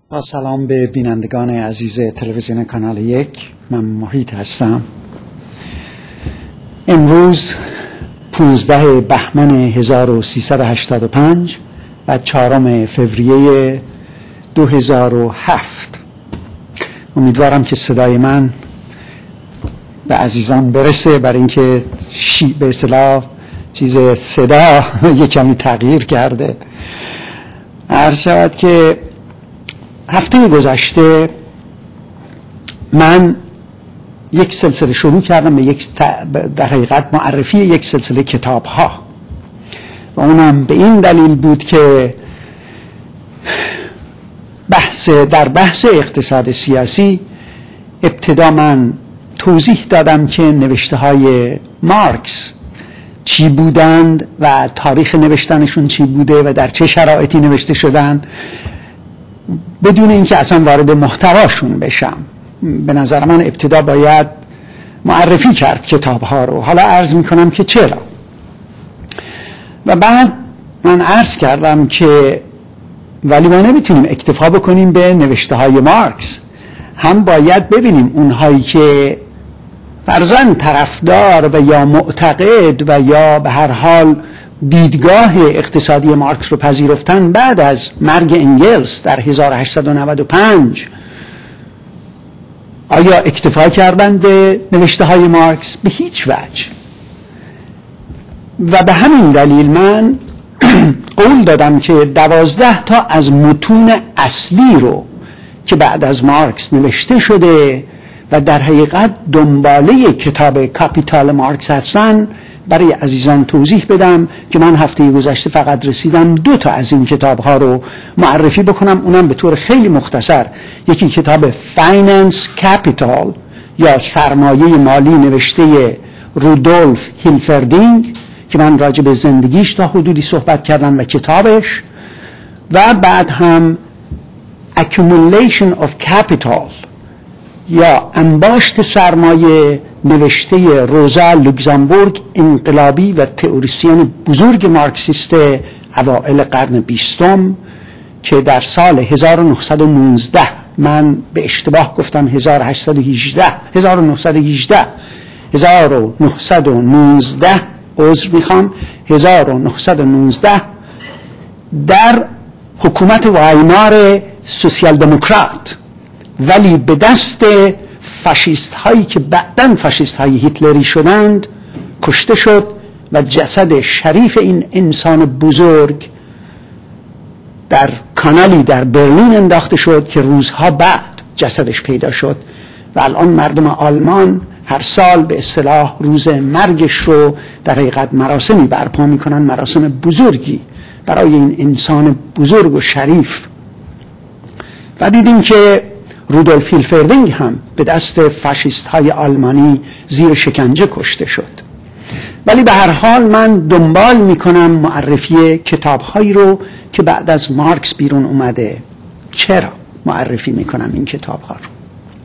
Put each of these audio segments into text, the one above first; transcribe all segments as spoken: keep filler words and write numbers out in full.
با سلام به بینندگان عزیز تلویزیون کانال یک، من محیط هستم. امروز پانزده بهمن هزار و سیصد و هشتاد و پنج و چهارم فوریه دو هزار و هفت. امیدوارم که صدای من به عزیزان برسه، برای اینکه شی به اصطلاح چیز صدا یک کمی تغییر کرده. عرض شود که هفته گذشته من یک سلسله شروع کردم به یک در حقیقت معرفی یک سلسله کتاب ها و اونم به این دلیل بود که بحث در بحث اقتصاد سیاسی ابتدا من توضیح دادم که نوشته های مارکس چی بودند و تاریخ نوشتنشون چی بوده و در چه شرایطی نوشته شدن، بدون اینکه اصلا وارد محتواشون بشم. به نظر من ابتدا باید معرفی کرد کتاب ها رو. حالا عرض میکنم که چرا. و بعد من عرض کردم که ولی ما نمیتونیم اکتفا بکنیم به نوشته های مارکس، هم باید ببینیم اونهایی که فرضاً طرفدار و یا معتقد و یا به هر حال دیدگاه اقتصادی مارکس رو پذیرفتن بعد از مرگ انگلس در هزار و هشتصد و نود و پنج، آیا اکتفا کردن به نوشته های مارکس؟ به هیچ وجه. و به همین دلیل من قول دادم که دوازده تا از متون اصلی رو که بعد از مارکس نوشته شده و در حقیقت دنباله کتاب کاپیتال مارکس هستن برای عزیزان توضیح بدم که من هفته گذشته فقط رسیدم دو تا از این کتاب ها رو معرفی بکنم، اونم به طور خیلی مختصر. یکی کتاب فایننس کاپیتال یا سرمایه مالی نوشته رودولف هیلفردینگ که من راجع به زندگیش تا حدودی صحبت کردم و کتابش، و بعد هم accumulation of capital یا انباشت سرمایه نوشته روزا لوکزامبورگ، انقلابی و تئوریسین بزرگ مارکسیست اوائل قرن بیستم که در سال هزار و نهصد و نوزده، من به اشتباه گفتم هزار و هشتصد و هجده هزار و نهصد و هجده هزار و نهصد و نوزده عذر میخوام هزار و نهصد و نوزده در حکومت وایمار سوسیال دموکرات، ولی به دست فاشیست هایی که بعداً فاشیست های هیتلری شدند کشته شد و جسد شریف این انسان بزرگ در کانالی در برلین انداخته شد که روزها بعد جسدش پیدا شد و الان مردم آلمان هر سال به اصطلاح روز مرگش رو در حقیقت مراسمی برپا میکنن، مراسم بزرگی برای این انسان بزرگ و شریف. و دیدیم که رودولف هیلفردینگ هم به دست فاشیست های آلمانی زیر شکنجه کشته شد. ولی به هر حال من دنبال میکنم معرفی کتاب هایی رو که بعد از مارکس بیرون اومده. چرا معرفی میکنم این کتاب ها رو؟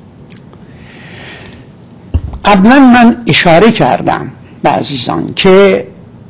قبلا من اشاره کردم به عزیزان که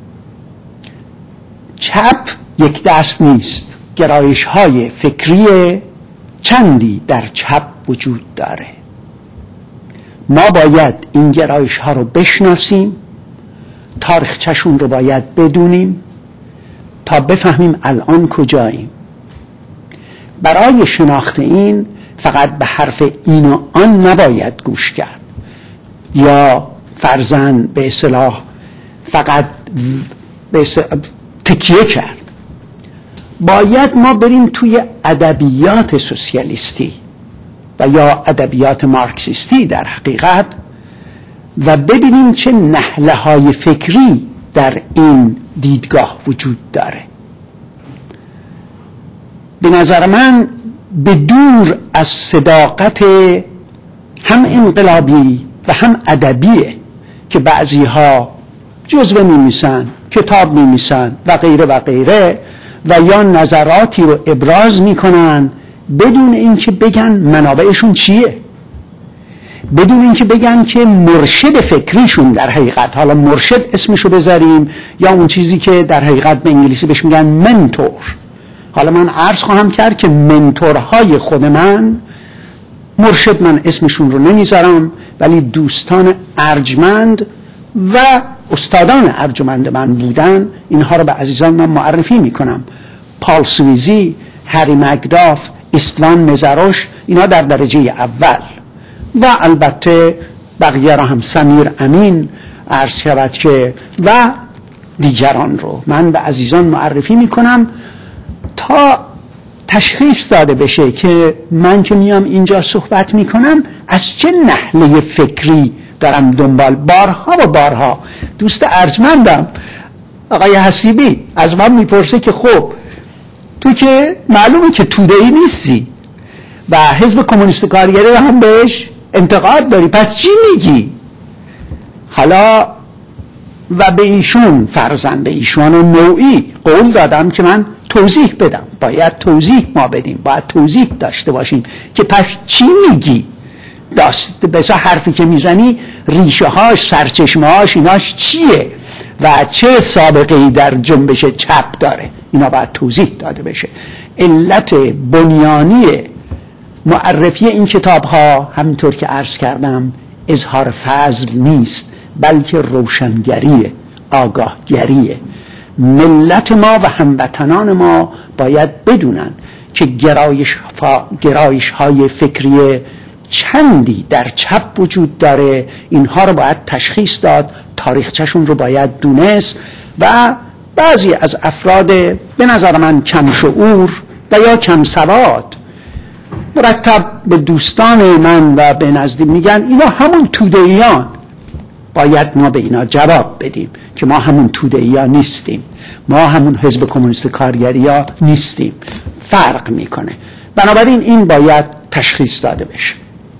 چپ یک دست نیست. گرایش های فکری چندی در چپ وجود داره. ما باید این گرایش ها رو بشناسیم، تاریخچه‌شون رو باید بدونیم تا بفهمیم الان کجاییم. برای شناخت این فقط به حرف این و آن نباید گوش کرد یا فرضاً به اصطلاح فقط به اصطلاح تکیه کرد. باید ما بریم توی ادبیات سوسیالیستی و یا ادبیات مارکسیستی در حقیقت و ببینیم چه نهله های فکری در این دیدگاه وجود داره. به نظر من به دور از صداقت هم انقلابی و هم ادبیه که بعضی ها جزوه می‌نویسن، کتاب می‌نویسن و غیره و غیره و یا نظراتی رو ابراز میکنن بدون اینکه بگن منابعشون چیه، بدون اینکه بگن که مرشد فکریشون در حقیقت، حالا مرشد اسمشو بذاریم یا اون چیزی که در حقیقت به انگلیسی بهش میگن منتور، حالا من عرض خواهم کرد که منتورهای خود من، مرشد من اسمشون رو نمیذارم، ولی دوستان ارجمند و استادان ارجمند من بودن، اینها رو به عزیزان من معرفی میکنم. پال سویزی، هری مکداف، استوان مزاروش، اینا در درجه اول، و البته بقیه را هم سمیر امین عرض شود که و دیگران رو من به عزیزان معرفی میکنم تا تشخیص داده بشه که من که میام اینجا صحبت میکنم از چه نحله فکری دارم دنبال. بارها و بارها دوست ارجمندم آقای حسیبی از من میپرسه که خب تو که معلومه که توده‌ای نیستی و حزب کمونیست کارگری رو هم بهش انتقاد داری، پس چی میگی؟ حالا و به ایشون فرزند ایشون نوعی قول دادم که من توضیح بدم، باید توضیح ما بدیم، باید توضیح داشته باشیم که پس چی میگی؟ داست بسا حرفی که میزنی ریشه هاش، سرچشمه هاش، ایناش چیه و چه سابقه‌ای در جنبش چپ داره؟ اینا باید توضیح داده بشه. علت بنیانی معرفی این کتاب ها همینطور که عرض کردم اظهار فضل نیست، بلکه روشنگریه، آگاهگریه. ملت ما و هموطنان ما باید بدونن که گرایش, فا... گرایش های فکری چندی در چپ وجود داره، اینها رو باید تشخیص داد، تاریخچه‌شون رو باید دونست و بعضی از افراد به نظر من کم شعور و یا کم سواد مرتب به دوستان من و به نزدیک میگن اینا همون توده‌ایان. باید ما به اینا جواب بدیم که ما همون توده‌ایان نیستیم، ما همون حزب کمونیست کارگری ها نیستیم، فرق میکنه. بنابراین این باید تشخیص داده بشه.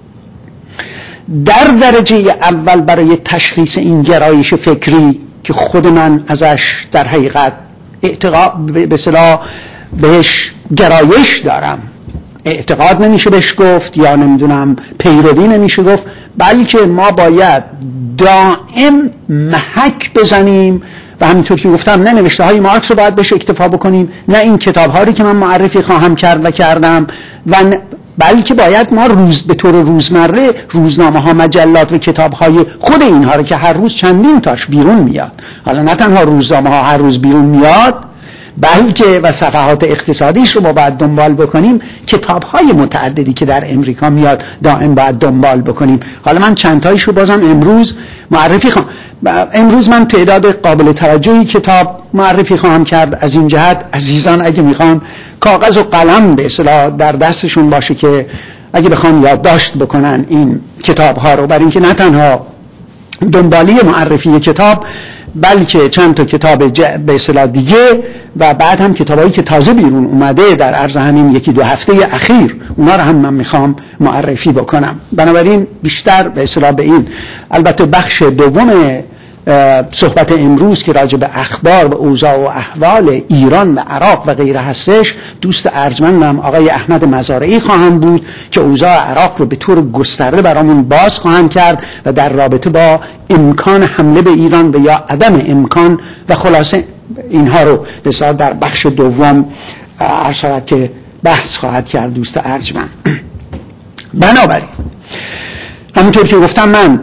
در درجه اول برای تشخیص این گرایش فکری که خود من ازش در حقیقت اعتقاد به اصطلاح بهش گرایش دارم، اعتقاد نمیشه بهش گفت یا نمیدونم پیروی نمیشه گفت، بلکه ما باید دائم محک بزنیم و همینطور که گفتم نه نوشته های مارکس رو باید بهش اکتفا بکنیم، نه این کتاب هایی که من معرفی خواهم کرد و کردم، و بلکه باید ما روز به طور روزمره روزنامه ها، مجلات و کتاب های خود اینها رو که هر روز چندین تاش بیرون میاد، حالا نه تنها روزنامه ها هر روز بیرون میاد، بلکه و صفحات اقتصادیش رو ما باید دنبال بکنیم، کتاب های متعددی که در امریکا میاد دائم باید دنبال بکنیم. حالا من چند تایش رو بازم امروز معرفی خواهم. امروز من تعداد قابل توجهی کتاب معرفی خواهم کرد. از این جهت عزیزان اگه میخوان کاغذ و قلم به اصطلاح در دستشون باشه که اگه بخوان یادداشت بکنن این کتاب ها رو، برای اینکه نه تنها دنبالی معرفی کتاب بلکه چند تا کتاب به اصطلاح دیگه و بعد هم کتابایی که تازه بیرون اومده در عرض همین یکی دو هفته اخیر، اونا رو هم من میخوام معرفی بکنم. بنابراین بیشتر به اصطلاح به این، البته بخش دوم صحبت امروز که راجع به اخبار و اوضاع و احوال ایران و عراق و غیره هستش، دوست ارجمندم آقای احمد مزارعی خواهند بود که اوضاع عراق رو به طور گسترده برامون باز خواهند کرد و در رابطه با امکان حمله به ایران و یا عدم امکان و خلاصه اینها رو بسیار در بخش دوم عرض شود که بحث خواهد کرد دوست ارجمند. بنابراین همونطور که گفتم من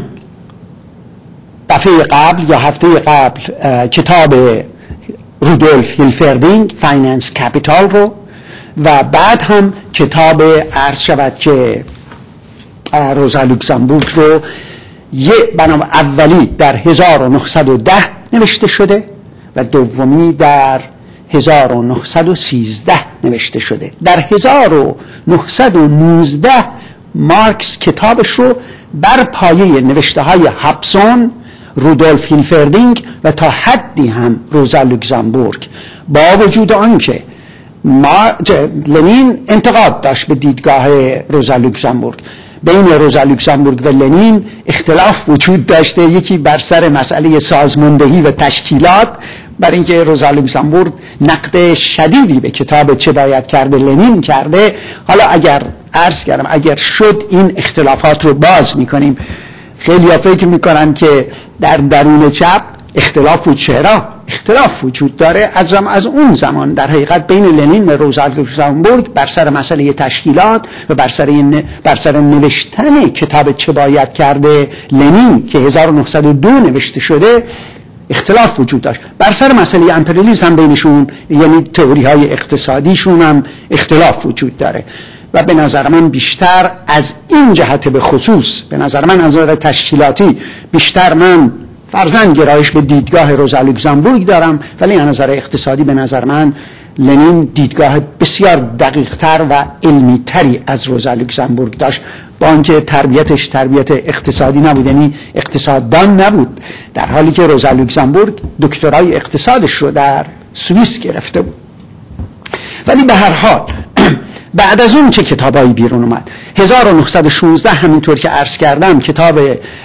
دفعه قبل یا هفته قبل کتاب رودولف هیلفردینگ فایننس کپیتال رو و بعد هم کتاب عرض شود که روزا لوکزامبورگ رو یه برنامه اولی در هزار و نهصد و ده نوشته شده و دومی در هزار و نهصد و سیزده نوشته شده. در هزار و نهصد و نوزده مارکس کتابش رو بر پایه نوشته های هابسون، رودولف هیلفردینگ و تا حدی هم روزا لوکزامبورگ، با وجود آنکه ما لنین انتقاد داشت به دیدگاه روزا لوکزامبورگ، بین روزا لوکزامبورگ و لنین اختلاف وجود داشته، یکی بر سر مسئله سازماندهی و تشکیلات، برای اینکه روزا لوکزامبورگ نقد شدیدی به کتاب چه باید کرده لنین کرده. حالا اگر عرض کردم اگر شد این اختلافات رو باز میکنیم. خیلی ها فکر میکنن که در درون چپ اختلاف و چرا اختلاف وجود داره. از از اون زمان در حقیقت بین لنین و روزا لوکزامبورگ بر سر مسئله تشکیلات و بر سر بر سر نوشتن کتاب چه باید کرده لنین که هزار و نهصد و دو نوشته شده اختلاف وجود داشت. بر سر مسئله امپریالیسم هم بینشون، یعنی تئوری های اقتصادیشون هم اختلاف وجود داره و به نظر من بیشتر از این جهت به خصوص، به نظر من از نظر تشکیلاتی بیشتر من فرزند گرایش به دیدگاه روزا لوکزامبورگ دارم، ولی از نظر اقتصادی به نظر من لنین دیدگاه بسیار دقیق‌تر و علمی‌تری از روزا لوکزامبورگ داشت، با آنکه تربیتش تربیت اقتصادی نبود، یعنی اقتصاددان نبود، در حالی که روزا لوکزامبورگ دکترای اقتصادش رو در سوئیس گرفته بود. ولی به هر حال بعد از اون چه کتابایی بیرون اومد؟ هزار و نهصد و شانزده همینطور که عرض کردم کتاب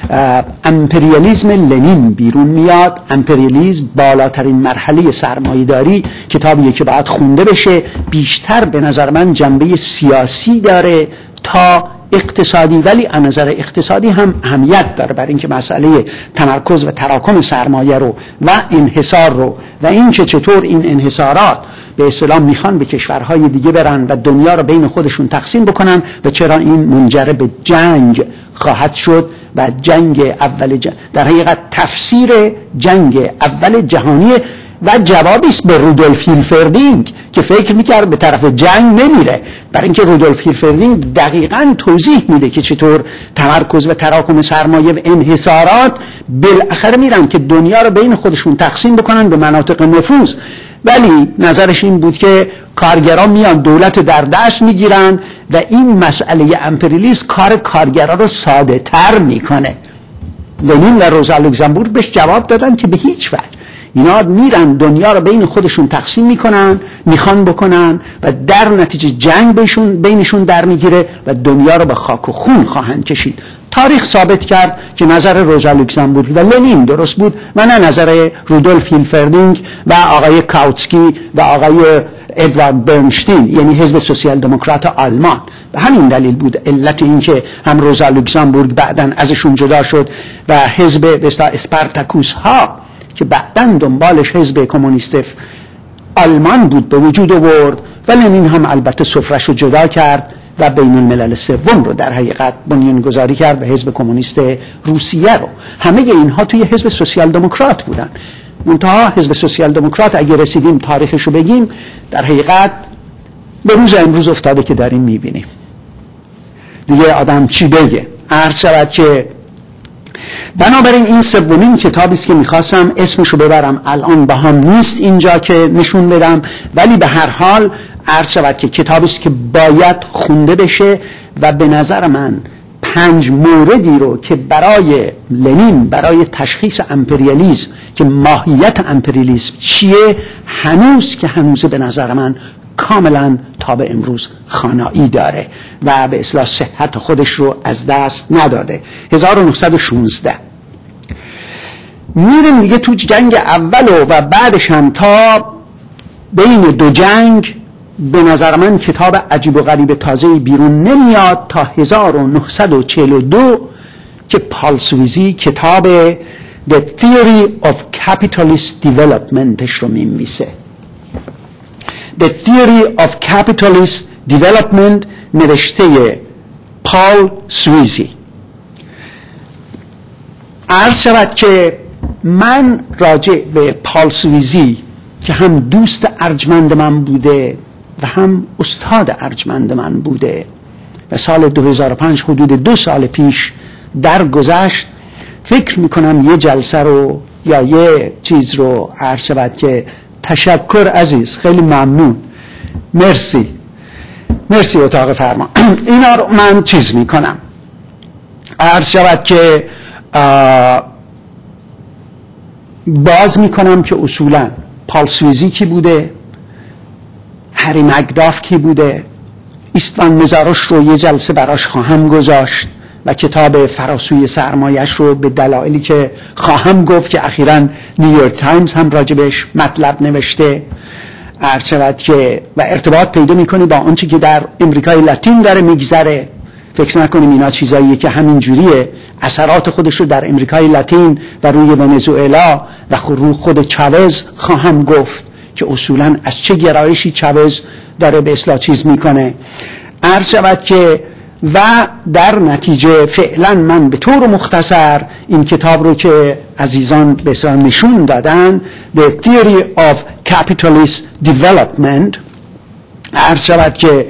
امپریالیسم لنین بیرون میاد. امپریالیسم بالاترین مرحله سرمایه‌داری، کتابیه که باید خونده بشه، بیشتر به نظر من جنبه سیاسی داره تا اقتصادی، ولی از نظر اقتصادی هم اهمیت داره برای اینکه مسئله تمرکز و تراکم سرمایه رو و انحصار رو و این که چطور این انحصارات به اصطلاح میخوان به کشورهای دیگه برن و دنیا رو بین خودشون تقسیم بکنن و چرا این منجر به جنگ خواهد شد و جنگ اول جنگ در حقیقت تفسیر جنگ اول جهانی و جوابی است به رودولف هیلفردینگ که فکر میکرد به طرف جنگ نمیره، برای اینکه رودولف هیلفردینگ دقیقاً توضیح میده که چطور تمرکز و تراکم سرمایه و انحصارات بالاخره میرن که دنیا رو بین خودشون تقسیم بکنن به مناطق نفوذ. ولی نظرش این بود که کارگران میان دولت در دست میگیرن و این مسئله امپریالیسم کار کارگرا رو ساده تر میکنه. لنین و روزا لوکزامبورگ بهش جواب دادن که به هیچ وجه، اینا میرن دنیا رو بین خودشون تقسیم میکنن، میخوان بکنن و در نتیجه جنگ بینشون بینشون در میگیره و دنیا رو به خاک و خون خواهند کشید. تاریخ ثابت کرد که نظر روزا لوکزامبورگ و لنین درست بود و نه نظر رودولف هیلفردینگ و آقای کاوتسکی و آقای ادوارد برنشتین، یعنی حزب سوسیال دموکرات آلمان. به همین دلیل بود علت این که هم روزا لوکزامبورگ بعداً ازشون جدا شد و حزب اسپارتاکوس ها که بعداً دنبالش حزب کمونیست آلمان بود به وجود آورد و لنین هم البته سفرش رو جدا کرد و بین الملل سوم رو در حقیقت بنیانگذاری کرد و حزب کمونیست روسیه رو. همه اینها توی حزب سوسیال دموکرات بودن. منتها حزب سوسیال دموکرات اگه رسیدیم تاریخش رو بگیم در حقیقت به روز امروز افتاده که داریم میبینیم. دیگه آدم چی بگه؟ عرض شود که بنابراین این سومین کتابی است که میخواستم اسمشو ببرم، الان با هم نیست اینجا که نشون بدم، ولی به هر حال عرض شود که کتابی است که باید خونده بشه و به نظر من پنج موردی رو که برای لنین برای تشخیص امپریالیسم که ماهیت امپریالیسم چیه هنوز که هنوز به نظر من کاملا تا به امروز خانایی داره و به اصلاح صحت خودش رو از دست نداده. هزار و نهصد و شانزده میریم دیگه تو جنگ اول و بعدش هم تا بین دو جنگ به نظر من کتاب عجیب و غریب تازه بیرون نمیاد تا هزار و نهصد و چهل و دو که پال سویزی کتاب The Theory of Capitalist Developmentش رو میمیسه. The Theory of Capitalist Development نوشته پال سویزی. عرض شود که من راجع به پال سویزی که هم دوست ارجمند من بوده و هم استاد ارجمند من بوده و سال دو هزار و پنج حدود دو سال پیش درگذشت، فکر میکنم یه جلسه رو یا یه چیز رو عرض شود که تشکر عزیز، خیلی ممنون، مرسی مرسی اتاق فرمان. اینا رو من چیز میکنم، عرض شود که باز میکنم که اصولا پال سویزی کی بوده، هری مکداف کی بوده، ایستوان مزاروش رو یه جلسه براش خواهم گذاشت و کتاب فراسوی سرمایش رو به دلایلی که خواهم گفت که اخیراً نیویورک تایمز هم راجبش مطلب نوشته، عرض شود که و ارتباط پیدا میکنه با آنچه که در امریکای لاتین داره میگذره. فکر نکنیم اینا چیزاییه که همین جوریه. اثرات خودش رو در امریکای لاتین و روی ونزوئلا و روی خود چاوز خواهم گفت که اصولاً از چه گرایشی چاوز داره به اصلاح چیز میکنه. عرض شود که و در نتیجه فعلا من به طور مختصر این کتاب رو که عزیزان به اصلاح نشون دادن The Theory of Capitalist Development، عرض شود که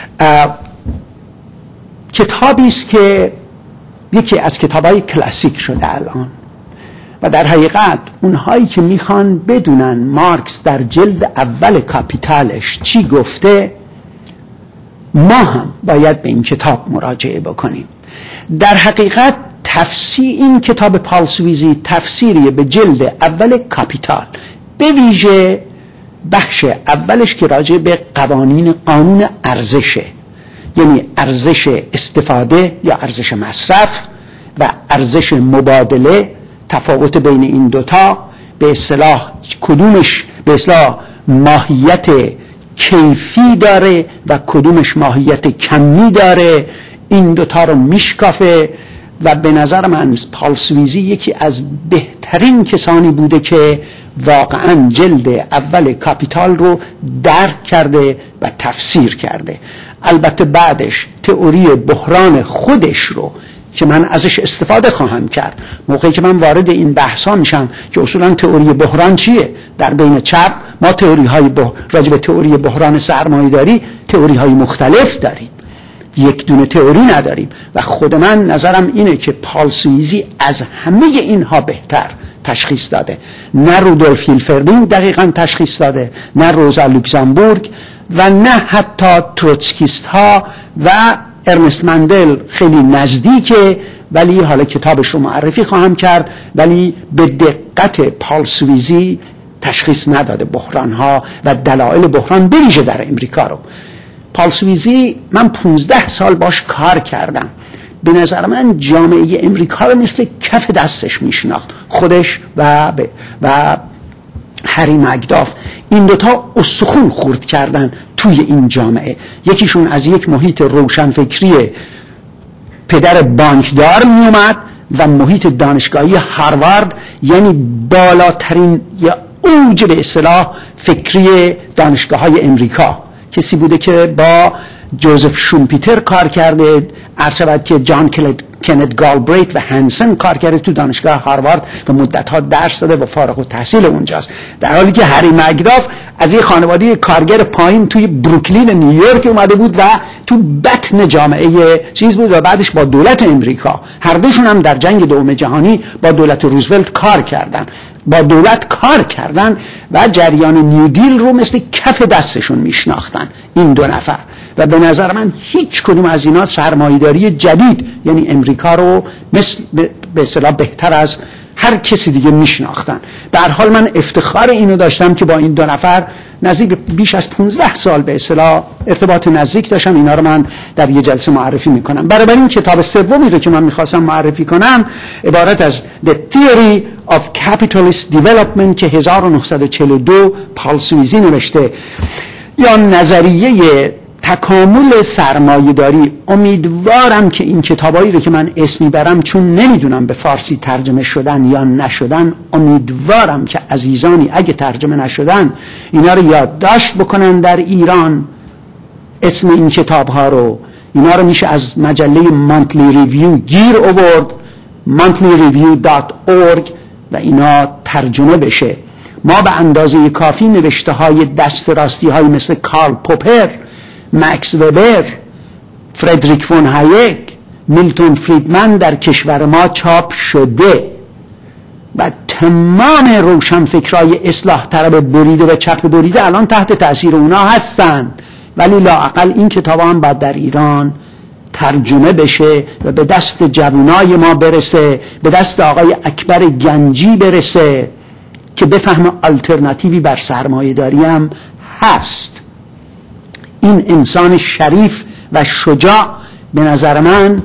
کتابی است که یکی از کتابای کلاسیک شده الان و در حقیقت اونهایی که میخوان بدونن مارکس در جلد اول کاپیتالش چی گفته، ما هم باید به این کتاب مراجعه بکنیم. در حقیقت تفسیر این کتاب پال سویزی تفسیری به جلد اول کاپیتال، به ویژه بخش اولش که راجع به قوانین قانون ارزشه، یعنی ارزش استفاده یا ارزش مصرف و ارزش مبادله، تفاوت بین این دوتا، به اصطلاح کدومش به اصطلاح ماهیت کیفی داره و کدومش ماهیت کمی داره، این دوتا رو میشکافه و به نظر من پال سویزی یکی از بهترین کسانی بوده که واقعا جلد اول کاپیتال رو درک کرده و تفسیر کرده. البته بعدش تئوری بحران خودش رو که من ازش استفاده خواهم کرد موقعی که من وارد این بحثا میشم که اصولا تئوری بحران چیه. در بین چپ ما تئوری های بح... راجع به تئوری بحران سرمایه‌داری تئوری های مختلف داریم، یک دونه تئوری نداریم و خود من نظرم اینه که پال سویزی از همه اینها بهتر تشخیص داده. نه رودولف هیلفردینگ دقیقاً تشخیص داده، نه روزا لوکزامبورگ و نه حتی تروتسکیست ها و ارنست مندل خیلی نزدیکه، ولی حالا کتابش رو معرفی خواهم کرد، ولی به دقت پال سویزی تشخیص نداده بحران ها و دلایل بحران بریجه در امریکا رو. پال سویزی من پونزده سال باش کار کردم، به نظر من جامعه امریکا رو مثل کف دستش میشناخت، خودش و ب... و هری مکداف. این دوتا استخون خورد کردن توی این جامعه، یکیشون از یک محیط روشنفکری پدر بانکدار می اومد و محیط دانشگاهی هاروارد، یعنی بالاترین یا اوج به اصطلاح فکری دانشگاه های امریکا، کسی بوده که با جوزف شومپیتر کار کرده، عرض شود که جان کنت گالبریت و هنسن کار کرده تو دانشگاه هاروارد و مدتها درس داده و فارغ التحصیل اونجاست، در حالی که هری مکداف از یک خانواده کارگر پایین توی بروکلین نیویورک اومده بود و تو بطن جامعه چیز بود و بعدش با دولت امریکا، هر دوشون هم در جنگ دوم جهانی با دولت روزولت کار کردن با دولت کار کردن و جریان نیودیل رو مثل کف دستشون میشناختن این دو نفر و به نظر من هیچ کدوم از اینا سرمایه‌داری جدید یعنی امریکا رو مثل به اصطلاح بهتر از هر کسی دیگه میشناختن. در حال من افتخار اینو داشتم که با این دو نفر نزدیک بیش از پانزده سال به اصطلاح ارتباط نزدیک داشتم. اینا رو من در یه جلسه معرفی میکنم. برای این کتاب سومی رو که من میخواستم معرفی کنم عبارت از The Theory of Capitalist Development که هزار و نهصد و چهل و دو پال سویزی نوشته، یا نظریه تکامل سرمایه‌داری. امیدوارم که این کتابایی رو که من اسم میبرم چون نمیدونم به فارسی ترجمه شدن یا نشدن، امیدوارم که عزیزانی اگه ترجمه نشدن اینا رو یادداشت بکنن در ایران، اسم این کتاب‌ها رو. اینا رو میشه از مجله Monthly Review گیر آورد، monthly review dot org و اینا ترجمه بشه. ما به اندازه کافی نوشته های دست راستی های مثل کارل پوپر، مکس وبر، فردریک فون هایک، میلتون فریدمن در کشور ما چاپ شده و تمام روشنفکرای اصلاح طلب بریده و چپ بریده الان تحت تاثیر اونا هستن، ولی لااقل این کتاب هم باید در ایران ترجمه بشه و به دست جوانای ما برسه، به دست آقای اکبر گنجی برسه که بفهم آلترناتیوی بر سرمایه داری هم هست. این انسان شریف و شجاع به نظر من،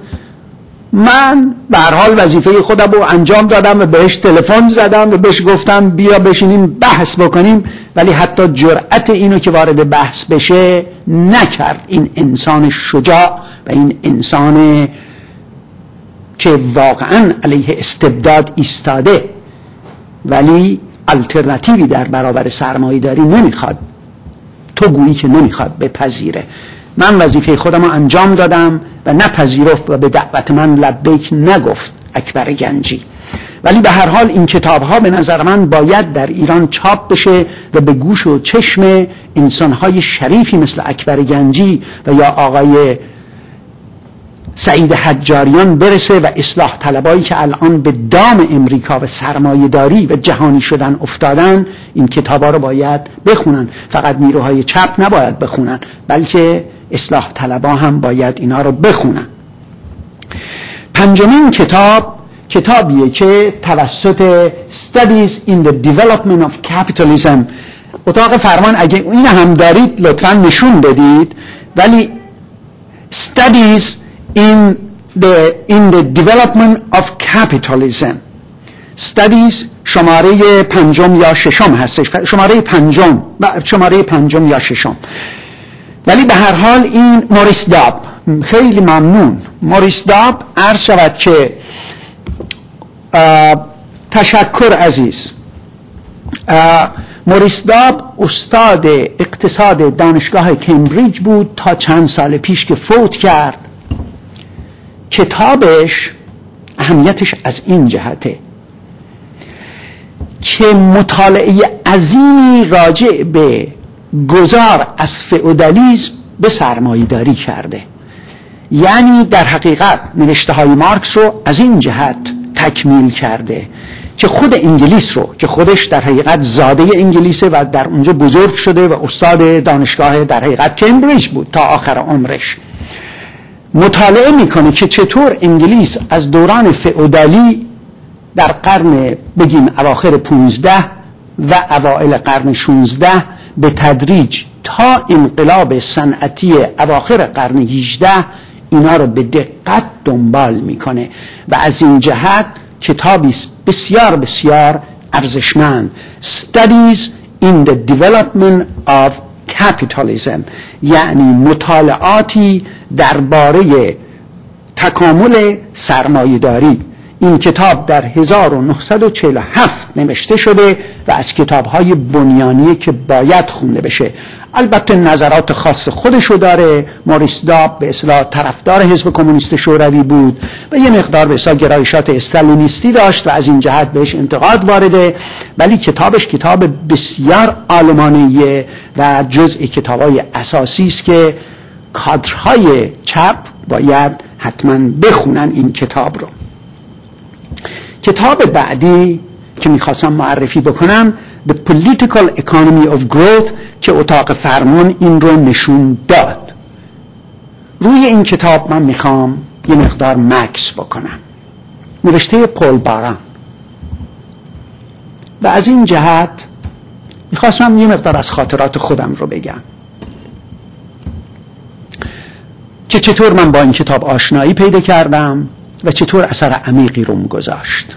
من به هر حال وظیفه خودم رو انجام دادم و بهش تلفن زدم و بهش گفتم بیا بشینیم بحث بکنیم، ولی حتی جرأت اینو که وارد بحث بشه نکرد. این انسان شجاع و این انسان که واقعا علیه استبداد ایستاده ولی الترناتیوی در برابر سرمایه‌داری نمیخواد، تو گویی که نمیخواد بپذیره. من وظیفه خودم رو انجام دادم و نپذیرفت و به دعوت من لبیک نگفت اکبر گنجی. ولی به هر حال این کتاب ها به نظر من باید در ایران چاپ بشه و به گوش و چشم انسان های شریفی مثل اکبر گنجی و یا آقای سعید حجاریان برسه و اصلاح طلبایی که الان به دام امریکا و سرمایه‌داری و جهانی شدن افتادن این کتابا رو باید بخونن. فقط نیروهای چپ نباید بخونن، بلکه اصلاح طلبا هم باید اینا رو بخونن. پنجمین کتاب کتابیه که توسط Studies in the Development of Capitalism، اتاق فرمان اگه این هم دارید لطفاً نشون بدید، ولی Studies in the in the development of capitalism. Studies شماره پنجم یا ششم هستش، شماره پنجم شماره پنجم یا ششم. ولی به هر حال این موریس داب، خیلی ممنون موریس داب. عرض شود که تشکر عزیز. موریس داب استاد اقتصاد دانشگاه کمبریج بود تا چند سال پیش که فوت کرد. کتابش اهمیتش از این جهته که مطالعه عظیمی راجع به گذار از فئودالیسم به سرمایه‌داری کرده. یعنی در حقیقت نوشته های مارکس رو از این جهت تکمیل کرده که خود انگلیس رو که خودش در حقیقت زاده انگلیسه و در اونجا بزرگ شده و استاد دانشگاه در حقیقت کمبریج بود تا آخر عمرش، مطالعه میکنه که چطور انگلیس از دوران فئودالی در قرن بگیم اواخر پونزده و اوائل قرن شونزده به تدریج تا انقلاب صنعتی اواخر قرن هجده اینا رو به دقت دنبال میکنه و از این جهت کتابی بسیار بسیار ارزشمند. Studies in the Development of Capitalism، یعنی مطالعاتی درباره تکامل سرمایه‌داری. این کتاب در هزار و نهصد و چهل و هفت نوشته شده و از کتاب‌های بنیانی که باید خونده بشه. البته نظرات خاص خودشو داره. موریس داب به اصطلاح طرفدار حزب کمونیست شوروی بود و یه مقدار به اصطلاح گرایشات استالینیستی داشت و از این جهت بهش انتقاد وارده، ولی کتابش کتاب بسیار آلمانیه و جزء کتاب‌های اساسی است که کادرهای چپ باید حتما بخونن این کتاب رو. کتاب بعدی که میخواستم معرفی بکنم The Political Economy of Growth که اتاق فرمان این رو نشون داد. روی این کتاب من میخوام یه مقدار مکس بکنم. نوشته پول باران و از این جهت میخواستم یه مقدار از خاطرات خودم رو بگم که چطور من با این کتاب آشنایی پیدا کردم و چطور اثر عمیقی روم گذاشت.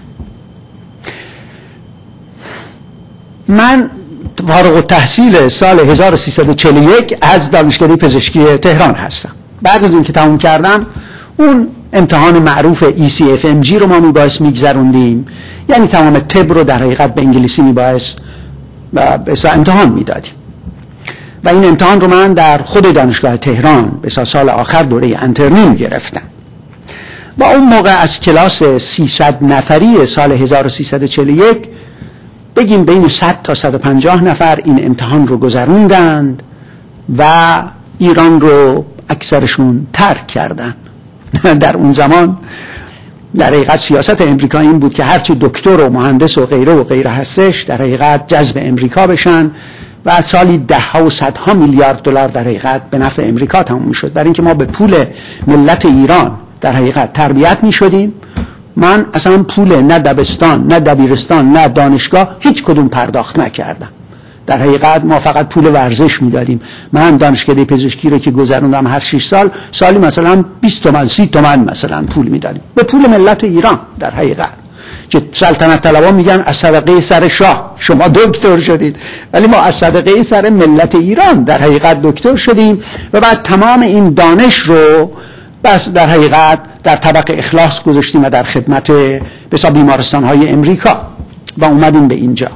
من فارغ التحصیل سال هزار و سیصد و چهل و یک از دانشکده پزشکی تهران هستم. بعد از این که تموم کردم اون امتحان معروف ای سی اف ام جی رو ما میبایست میگذروندیم، یعنی تمام طب رو در حقیقت به انگلیسی میبایست به امتحان میدادیم و این امتحان رو من در خود دانشگاه تهران به سال آخر دوره انترنی گرفتم. با اون موقع از کلاس سیصد نفری سال هزار و سیصد و چهل و یک بگیم بین صد تا صد و پنجاه نفر این امتحان رو گذروندند و ایران رو اکثرشون ترک کردن. در اون زمان در حقیقت سیاست امریکا این بود که هرچی دکتر و مهندس و غیره و غیره هستش در حقیقت جذب امریکا بشن و سالی ده ها و صد ها میلیارد دلار در حقیقت به نفع امریکا تموم شد. برای اینکه ما به پول ملت ایران در حقیقت تربیت می شدیم. من اصلا پول نه دبستان نه دبیرستان نه دانشگاه هیچ کدوم پرداخت نکردم. در حقیقت ما فقط پول ورزش میدادیم. من دانشکده پزشکی رو که گذروندم هر شش سال سالی مثلا بیست تومن سی تومن مثلا پول میدادیم به پول ملت ایران. در حقیقت که سلطنت طلبان میگن از صدقه سر شاه شما دکتر شدید، ولی ما از صدقه سر ملت ایران در حقیقت دکتر شدیم و بعد تمام این دانش رو بس در حقیقت در طبق اخلاص گذاشتیم و در خدمت بسا بیمارستان های امریکا و اومدیم به اینجا.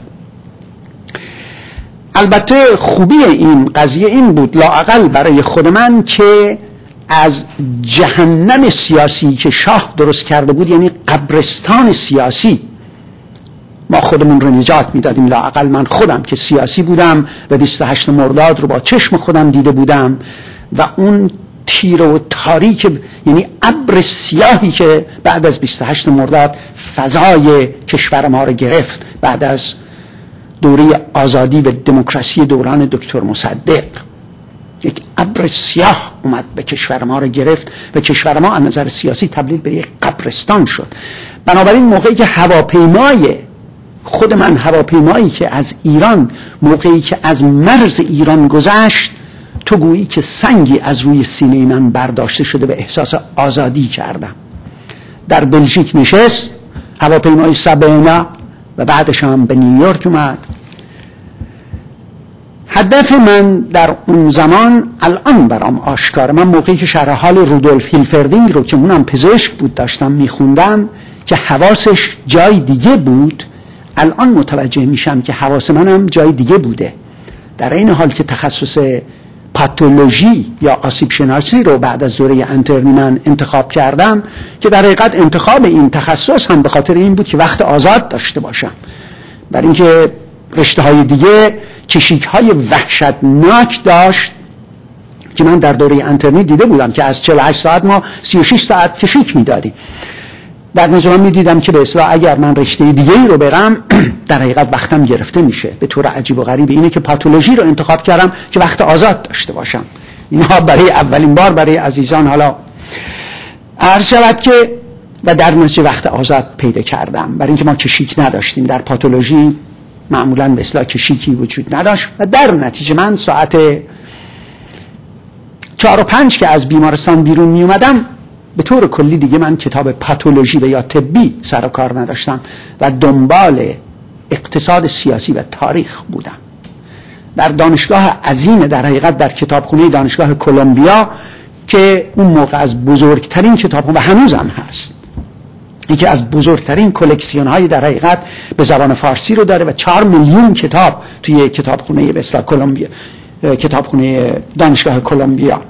البته خوبی این قضیه این بود، لااقل برای خود من، که از جهنم سیاسی که شاه درست کرده بود، یعنی قبرستان سیاسی، ما خودمون رو نجات میدادیم. لااقل من خودم که سیاسی بودم و بیست و هشتم مرداد رو با چشم خودم دیده بودم و اون تیره و تاریک، یعنی ابر سیاهی که بعد از بیست و هشتم مرداد فضای کشور ما رو گرفت، بعد از دوره آزادی و دموکراسی دوران دکتر مصدق، یک ابر سیاه اومد به کشور ما رو گرفت و کشور ما از نظر سیاسی تبدیل به یک قبرستان شد. بنابراین موقعی که هواپیمای خود من هواپیمایی که از ایران، موقعی که از مرز ایران گذشت، تو گویی که سنگی از روی سینه من برداشته شده و احساس آزادی کردم. در بلژیک نشست هواپیمای سابینا و بعدش هم به نیویورک اومد. هدف من در اون زمان الان برام آشکاره. من موقعی که شرح حال رودولف هیلفردینگ رو که اونم پزشک بود داشتم میخوندم که حواسش جای دیگه بود، الان متوجه میشم که حواس منم جای دیگه بوده. در این حال که تخصص پاتولوژی یا آسیب شناسی رو بعد از دوره انترنی من انتخاب کردم، که در حقیقت انتخاب این تخصص هم به خاطر این بود که وقت آزاد داشته باشم، برای اینکه رشته های دیگه کشیک های وحشتناک داشت که من در دوره انترنی دیده بودم که از چهل و هشت ساعت ما سی و شش ساعت کشیک میدادیم. در نظر من میدیدم که به اصطلاح اگر من رشته دیگه ای رو برم در حقیقت وقتم گرفته میشه. به طور عجیب و غریب اینه که پاتولوژی رو انتخاب کردم که وقت آزاد داشته باشم. اینها برای اولین بار برای عزیزان حالا عرض شود که و در نتیجه وقت آزاد پیدا کردم، برای اینکه ما کشیک نداشتیم در پاتولوژی، معمولا به اصطلاح کشیکی وجود نداشت و در نتیجه من ساعت چهار و پنج که از بیمارستان بیرون می اومدم به طور کلی دیگه من کتاب پاتولوژی و یا طبی سر و کار نداشتم و دنبال اقتصاد سیاسی و تاریخ بودم. در دانشگاه عظیم، در حقیقت در کتابخونه دانشگاه کلمبیا که اون موقع از بزرگترین کتابخونه و هنوزم هست، یکی از بزرگترین کلکسیون های در حقیقت به زبان فارسی رو داره و چهار میلیون کتاب توی کتابخونه به اصطلاح کلمبیا، کتابخونه دانشگاه کلمبیا.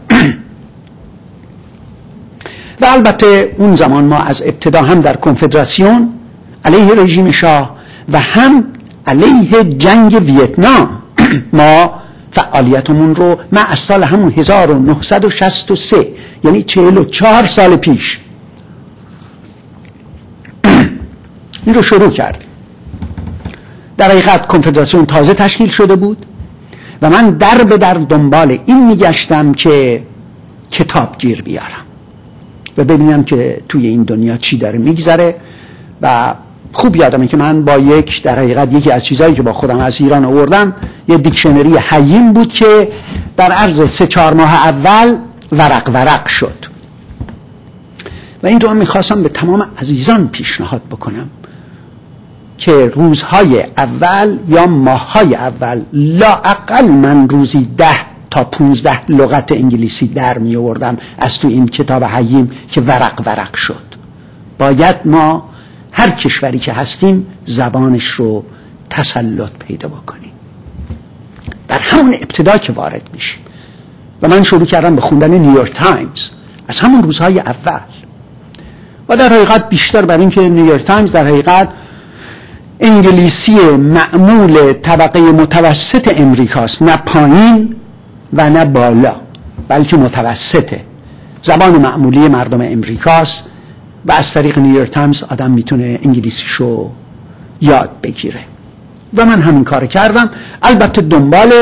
و البته اون زمان ما از ابتدا هم در کنفدراسیون علیه رژیم شاه و هم علیه جنگ ویتنام ما فعالیتمون رو ما از سال همون هزار و نهصد و شصت و سه، یعنی چهل و چهار سال پیش این رو شروع کردیم. در حقیقت کنفدراسیون تازه تشکیل شده بود و من در به در دنبال این میگشتم که کتاب گیر بیارم و ببینم که توی این دنیا چی داره میگذره. و خوب یادمه که من با یک در حقیقت یکی از چیزهایی که با خودم از ایران آوردم یه دیکشنری حییم بود که در عرض سه چهار ماه اول ورق ورق شد و این رو هم میخواستم به تمام عزیزان پیشنهاد بکنم که روزهای اول یا ماههای اول لااقل من روزی ده تا پونزده لغت انگلیسی در می آوردم از تو این کتاب حییم که ورق ورق شد. باید ما هر کشوری که هستیم زبانش رو تسلط پیدا بکنیم در همون ابتدا که وارد میشیم. و من شروع کردم به خوندن نیویورک تایمز از همون روزهای اول و در حقیقت بیشتر برای اینکه نیویورک تایمز در حقیقت انگلیسی معمول طبقه متوسط امریکاست، نه پایین و نه بالا بلکه متوسطه، زبان معمولی مردم امریکاست و از طریق نیویورک تایمز آدم میتونه انگلیسیشو یاد بگیره و من همین کار کردم. البته دنبال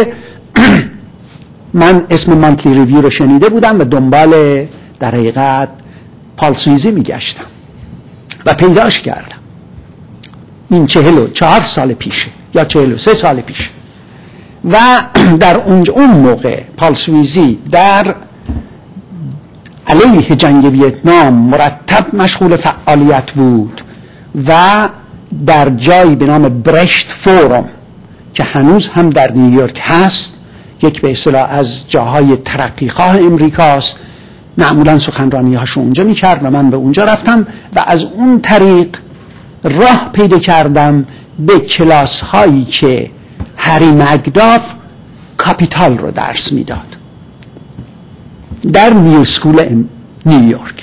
من اسم مانتلی ریویو رو شنیده بودم و دنبال در حقیقت پال سویزی میگشتم و پیداش کردم. این چهل و چهار سال پیشه یا چهل و سه سال پیشه و در اونجا اون موقع پال سویزی در علیه جنگ ویتنام مرتب مشغول فعالیت بود و در جایی به نام برشت فورم که هنوز هم در نیویورک هست، یک به اصطلاح از جاهای ترقیخواه امریکاست معمولا سخنرانی هاشو اونجا میکرد و من به اونجا رفتم و از اون طریق راه پیدا کردم به کلاس هایی که هری مکداف کاپیتال رو درس میداد در نیو اسکول نیویورک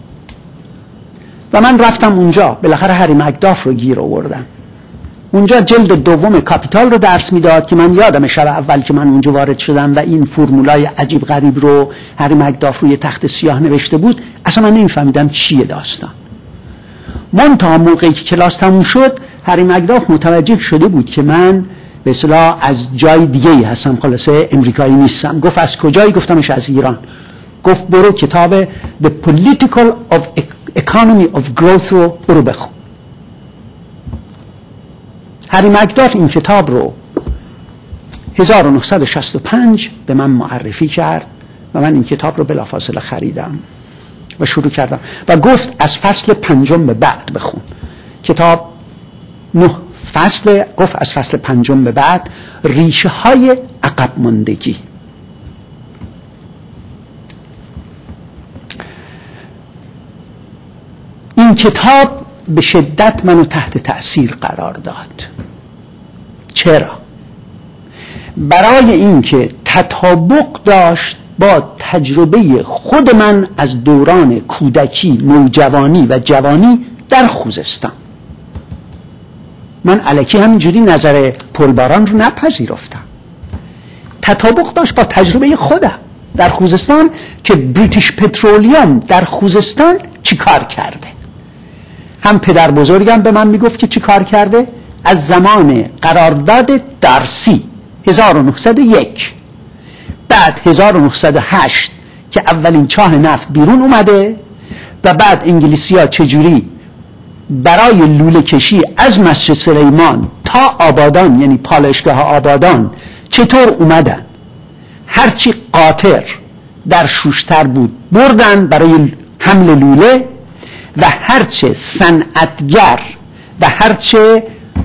و من رفتم اونجا. بالاخره هری مکداف رو گیر آوردم. اونجا جلد دوم کاپیتال رو درس میداد که من یادم شب اول که من اونجا وارد شدم و این فرمولای عجیب غریب رو هری مکداف روی تخت سیاه نوشته بود، اصلا من نمیفهمیدم چیه داستان. منتها موقعی که کلاس تموم شد هری مکداف متوجه شده بود که من به اصطلاح از جای دیگه ای هستم، خلاصه امریکایی نیستم. گفت از کجایی؟ گفتمش از ایران. گفت برو کتاب The Political of Economy of Growth رو برو بخون. هری مکداف این کتاب رو هزار و نهصد و شصت و پنج به من معرفی کرد و من این کتاب رو بلافاصله خریدم و شروع کردم و گفت از فصل پنجم به بعد بخون. کتاب نه فصل، گفت از فصل پنجم به بعد ریشه های عقب ماندگی. این کتاب به شدت منو تحت تأثیر قرار داد. چرا؟ برای اینکه تطابق داشت با تجربه خود من از دوران کودکی، نوجوانی و جوانی در خوزستان. من الکی همینجوری نظر پلباران رو نپذیرفتم. تطابق داشت با تجربه خودم در خوزستان که بریتیش پترولیوم در خوزستان چی کار کرده. هم پدر بزرگم به من میگفت که چی کار کرده. از زمان قرارداد دارسی هزار و نهصد و یک، بعد هزار و نهصد و هشت که اولین چاه نفت بیرون اومده و بعد انگلیسی ها چجوری برای لوله کشی از مسجد سلیمان تا آبادان، یعنی پالایشگاه آبادان، چطور اومدن هرچی قاطر در شوشتر بود بردن برای حمل لوله و هرچه صنعتگر و هرچه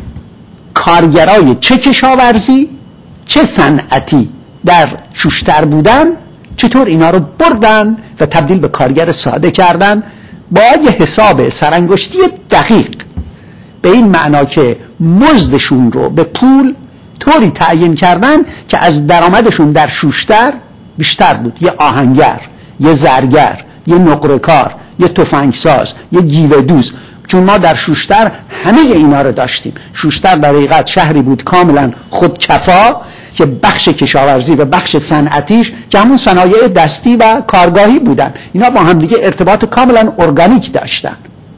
کارگرای چه کشاورزی چه صنعتی در شوشتر بودن چطور اینا رو بردن و تبدیل به کارگر ساده کردن با یه حساب سرانگشتی دقیق، به این معنا که مزدشون رو به پول طوری تعیین کردن که از درآمدشون در شوشتر بیشتر بود. یه آهنگر، یه زرگر، یه نقره‌کار، یه تفنگساز، یه گیوه دوز. چون ما در شوشتر همه اینا رو داشتیم. شوشتر در حقیقت شهری بود کاملا خودکفا که بخش کشاورزی و بخش صنعتیش که همون صنایع دستی و کارگاهی بودن، اینا با هم دیگه ارتباط کاملا ارگانیک داشتن.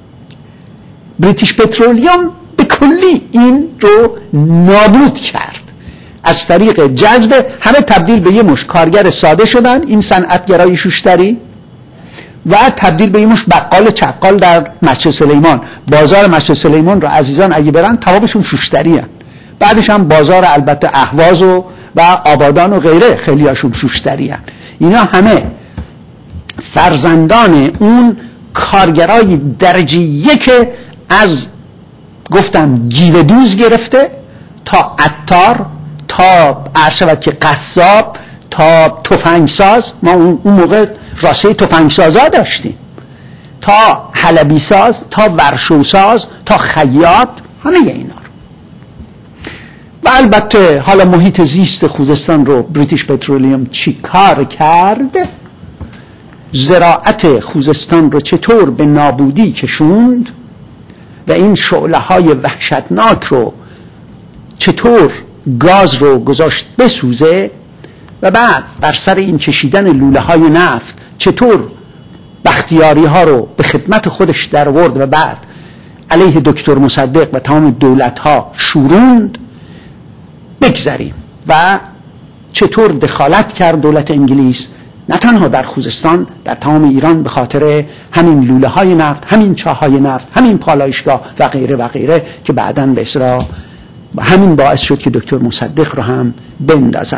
بریتیش پترولیوم به کلی این رو نابود کرد. از طریق جذب همه تبدیل به یه مش کارگر ساده شدن، این صنعتگرای شوشتری، و تبدیل به یه مش بقال چقال در مسجد سلیمان. بازار مسجد سلیمان رو عزیزان اگه برن تمامشون شوشتری هن. بعدش هم بازار البته اهواز و, و آبادان و غیره خیلی هاشون شوشتری هن. اینا همه فرزندان اون کارگرای درجه یک از گفتم گیوه دوز گرفته تا عطار، تا عرشبت که قصاب، تا تفنگساز. ما اون موقع راسته تفنگسازا داشتیم، تا حلبی ساز، تا ورشوساز، تا خیاط، همه اینا رو. و البته حالا محیط زیست خوزستان رو بریتیش پترولیوم چی کار کرد؟ زراعت خوزستان رو چطور به نابودی کشوند و این شعله های وحشتناک رو چطور گاز رو گذاشت بسوزه و بعد بر سر این کشیدن لوله های نفت چطور بختیاری ها رو به خدمت خودش در آورد و بعد علیه دکتر مصدق و تمام دولت ها شوروند بگذاریم. و چطور دخالت کرد دولت انگلیس نه تنها در خوزستان، در تمام ایران، به خاطر همین لوله های نفت، همین چاه های نفت، همین پالایشگاه و غیره و غیره که بعداً به اصطلاح همین باعث شد که دکتر مصدق رو هم بندازن.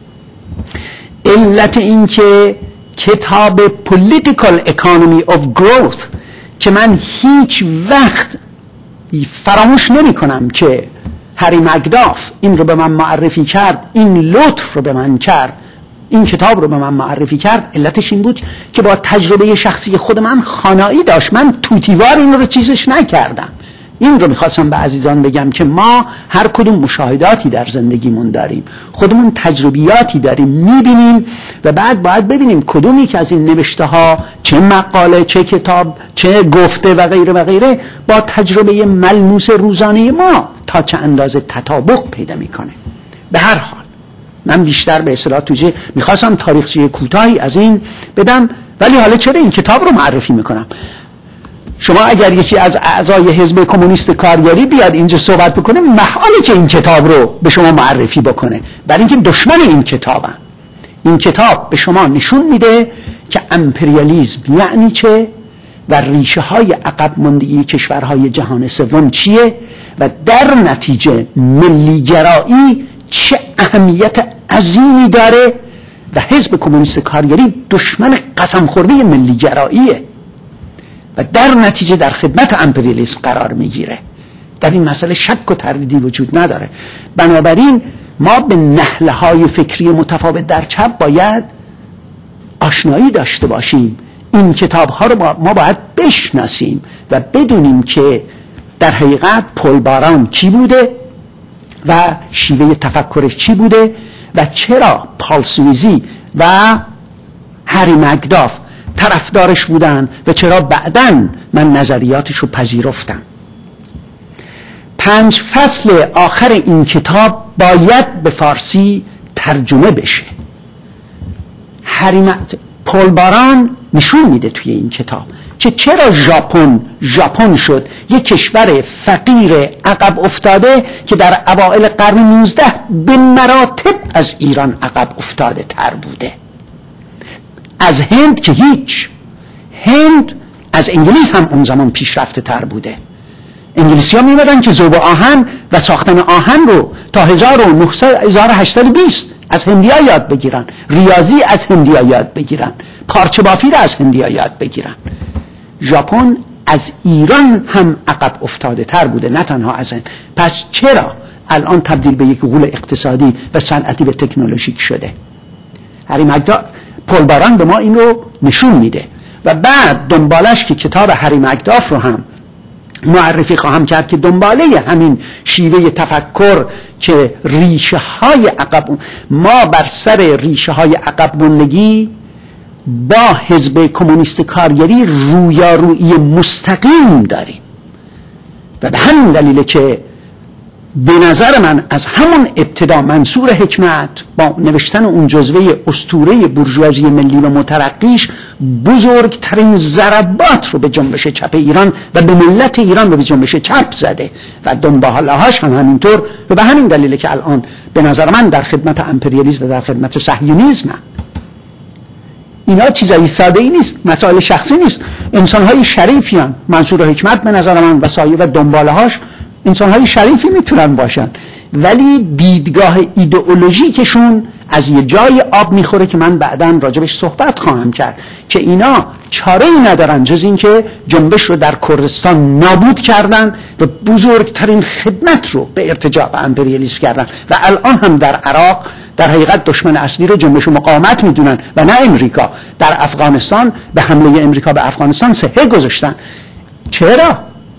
علت این که کتاب Political Economy of Growth که من هیچ وقت فراموش نمی کنم که هری مکداف این رو به من معرفی کرد، این لطف رو به من کرد، این کتاب رو به من معرفی کرد علتش این بود که با تجربه شخصی خود من خانایی داشت. من توتیوار این رو چیزش نکردم. این رو میخواستم به عزیزان بگم که ما هر کدوم مشاهداتی در زندگیمون داریم، خودمون تجربیاتی داریم میبینیم و بعد باید ببینیم کدومی که از این نوشته ها، چه مقاله، چه کتاب، چه گفته و غیره و غیره با تجربه ملموس روزانه ما تا چه اندازه تطابق پیدا میکنه. به هر حال من بیشتر به اصطلاح توجیه میخواستم تاریخچه کوتاهی از این بدم، ولی حالا چرا این کتاب رو معرفی میکنم؟ شما اگر یکی از اعضای حزب کمونیست کارگری بیاد اینجا صحبت بکنه، محاله که این کتاب رو به شما معرفی بکنه، برای اینکه دشمن این کتابم. این کتاب به شما نشون میده که امپریالیسم یعنی چه و ریشه های عقب ماندگی کشورهای جهان سوم چیه و در نتیجه ملیگرایی چه اهمیت عظیمی داره و حزب کمونیست کارگری دشمن قسم خورده ملیگراییه و در نتیجه در خدمت امپریالیسم قرار میگیره. در این مسئله شک و تردیدی وجود نداره. بنابراین ما به نهلهای فکری متفاوت در چپ باید آشنایی داشته باشیم. این کتاب ها رو ما باید بشناسیم و بدونیم که در حقیقت پل باران کی بوده و شیوه تفکرش چی بوده و چرا پال سویزی و هری مکداف طرفدارش بودن و چرا بعداً من نظریاتش رو پذیرفتم. پنج فصل آخر این کتاب باید به فارسی ترجمه بشه. هری مکداف پل باران نشون میده توی این کتاب که چرا ژاپن ژاپن شد یک کشور فقیر عقب افتاده که در اوائل قرن نوزده به مراتب از ایران عقب افتاده تر بوده. از هند که هیچ. هند از انگلیس هم اون زمان پیشرفته تر بوده. انگلیسی ها میمدن که ذوب آهن و ساختن آهن رو تا هزار و هشتصد و بیست از هندی ها یاد بگیرن، ریاضی از هندی ها یاد بگیرن، پارچه بافی رو از هندی ها یاد بگیرن. ژاپن از ایران هم عقب افتاده تر بوده، نه تنها از هند. پس چرا الان تبدیل به یک غول اقتصادی و صنعتی و تکنولوژیک شده؟ هری مکداف پل باران به ما این رو نشون میده و بعد دنبالش که کتاب هری مکداف رو هم معرفی خواهم کرد که دنباله همین شیوه تفکر که ریشه های عقب، ما بر سر ریشه های عقب ماندگی با حزب کمونیست کارگری رویارویی مستقیم داریم و به همین دلیله که به نظر من از همون ابتدا منصور حکمت با نوشتن اون جزوه اسطوره بورژوازی ملی و مترقیش بزرگترین ضربات رو به جنبش چپ ایران و به ملت ایران و به جنبش چپ زده و دنباله‌هاش هم همینطور و به همین دلیله که الان به نظر من در خدمت امپریالیسم و در خدمت صهیونیسم. اینا چیزایی ساده ای نیست، مسائل شخصی نیست. انسان‌های شریفی هستند. منصور حکمت به نظر من و سایه و دنباله‌هاش انسان‌های شریفی میتونن باشن، ولی دیدگاه ایدئولوژیکشون از یه جای آب میخوره که من بعداً راجبش صحبت خواهم کرد که اینا چاره‌ای ندارن جز این که جنبش رو در کردستان نابود کردن و بزرگترین خدمت رو به ارتجاع و امپریالیسم کردن و الان هم در عراق در حقیقت دشمن اصلی رو جنبش و مقاومت میدونن و نه امریکا. در افغانستان به حمله امریکا به افغانستان سهه گذاشتن. چرا؟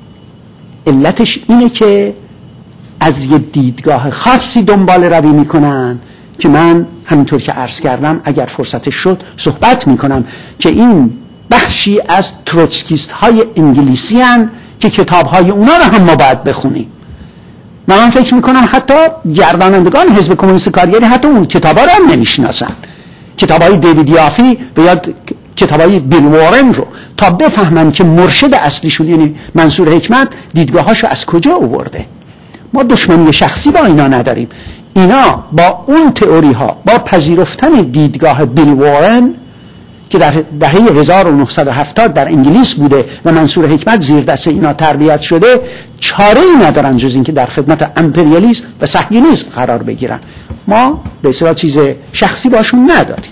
علتش اینه که از یه دیدگاه خاصی دنبال روی میکنن که من همینطور که عرض کردم اگر فرصتش شد صحبت میکنم که این بخشی از تروتسکیست های انگلیسی هن که کتاب های اونا رو هم ما باید بخونیم. من فکر میکنم حتی گردانندگان حزب کمونیست کارگری حتی اون کتاب ها رو هم نمیشناسن، کتاب های دیوید یافی و یا کتاب های بیل وارن رو، تا بفهمن که مرشد اصلیشون یعنی منصور حکمت دیدگاهاشو از کجا آورده. ما دشمنی شخصی با اینا نداریم. اینا با اون تئوری ها، با پذیرفتن دیدگاه بیل وارن که در دهه هزار و نهصد و هفتاد در انگلیس بوده و منصور حکمت زیر دست اینا تربیت شده، چاره‌ای ندارن جز این که در خدمت امپریالیسم و صهیونیسم قرار بگیرن. ما به اصطلاح چیز شخصی باشون نداریم.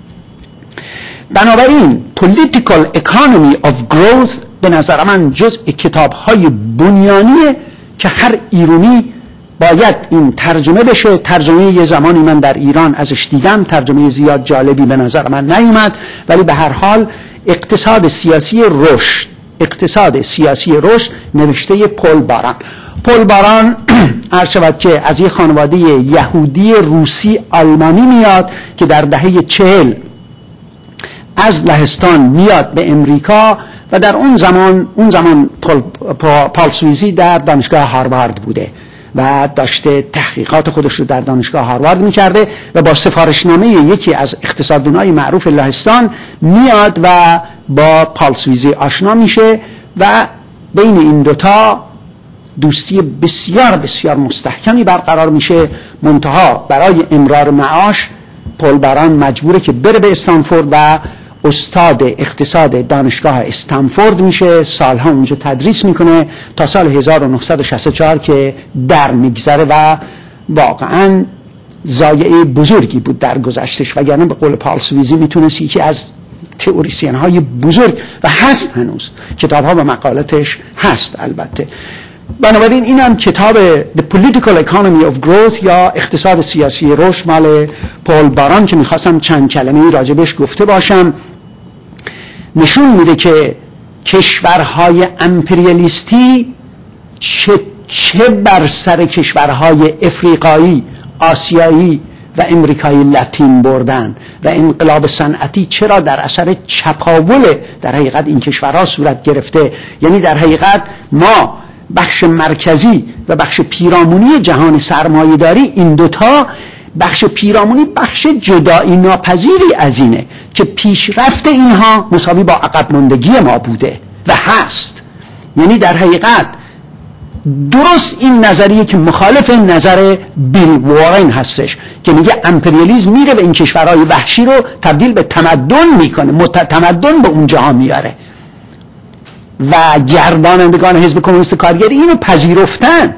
بنابراین Political Economy of Growth به نظر من جزء کتاب‌های بنیانیه که هر ایرانی باید این ترجمه بشه. ترجمه یه زمانی من در ایران ازش دیدم، ترجمه زیاد جالبی به نظر من نیومد، ولی به هر حال اقتصاد سیاسی رشد، اقتصاد سیاسی رشد، نوشته پل باران. پل باران عرض شود که از یه خانواده یهودی روسی آلمانی میاد که در دهه چهل از لهستان میاد به امریکا و در اون زمان اون زمان پال, پال سویزی در دانشگاه هاروارد بوده و داشته تحقیقات خودش رو در دانشگاه هاروارد میکرده و با سفارشنامه یکی از اقتصاددانای معروف لهستان میاد و با پال سویزی آشنا میشه و بین این دوتا دوستی بسیار بسیار مستحکمی برقرار میشه. منتها برای امرار معاش پل باران مجبوره که بره به استنفورد و استاد اقتصاد دانشگاه استنفورد میشه، سالها اونجا تدریس میکنه تا سال هزار و نهصد و شصت و چهار که در میگذره و واقعا ضایعه بزرگی بود در گذشتش، وگرنه به قول پال سویزی میتونست یکی از تئوریسین های بزرگ و هست، هنوز کتاب ها و مقالاتش هست البته. بنابراین این هم کتاب The Political Economy of Growth یا اقتصاد سیاسی رشد مال پل باران که میخواستم چند کلمه راجبش گفته باشم، نشون میده که کشورهای امپریالیستی چه, چه بر سر کشورهای افریقایی، آسیایی و امریکای لاتین بردن و انقلاب صنعتی چرا در اثر چپاول در حقیقت این کشورها صورت گرفته. یعنی در حقیقت ما بخش مرکزی و بخش پیرامونی جهان سرمایه‌داری، این دوتا بخش پیرامونی بخش جدایی ناپذیری از اینه که پیشرفت اینها مساوی با عقب ماندگی ما بوده و هست. یعنی در حقیقت درست این نظریه که مخالف نظر بیل وارن هستش که میگه امپریالیسم میره و این کشورهای وحشی رو تبدیل به تمدن میکنه، تمدن به اونجا میاره و گردانندگان حزب کمونیست کارگری اینو پذیرفتن،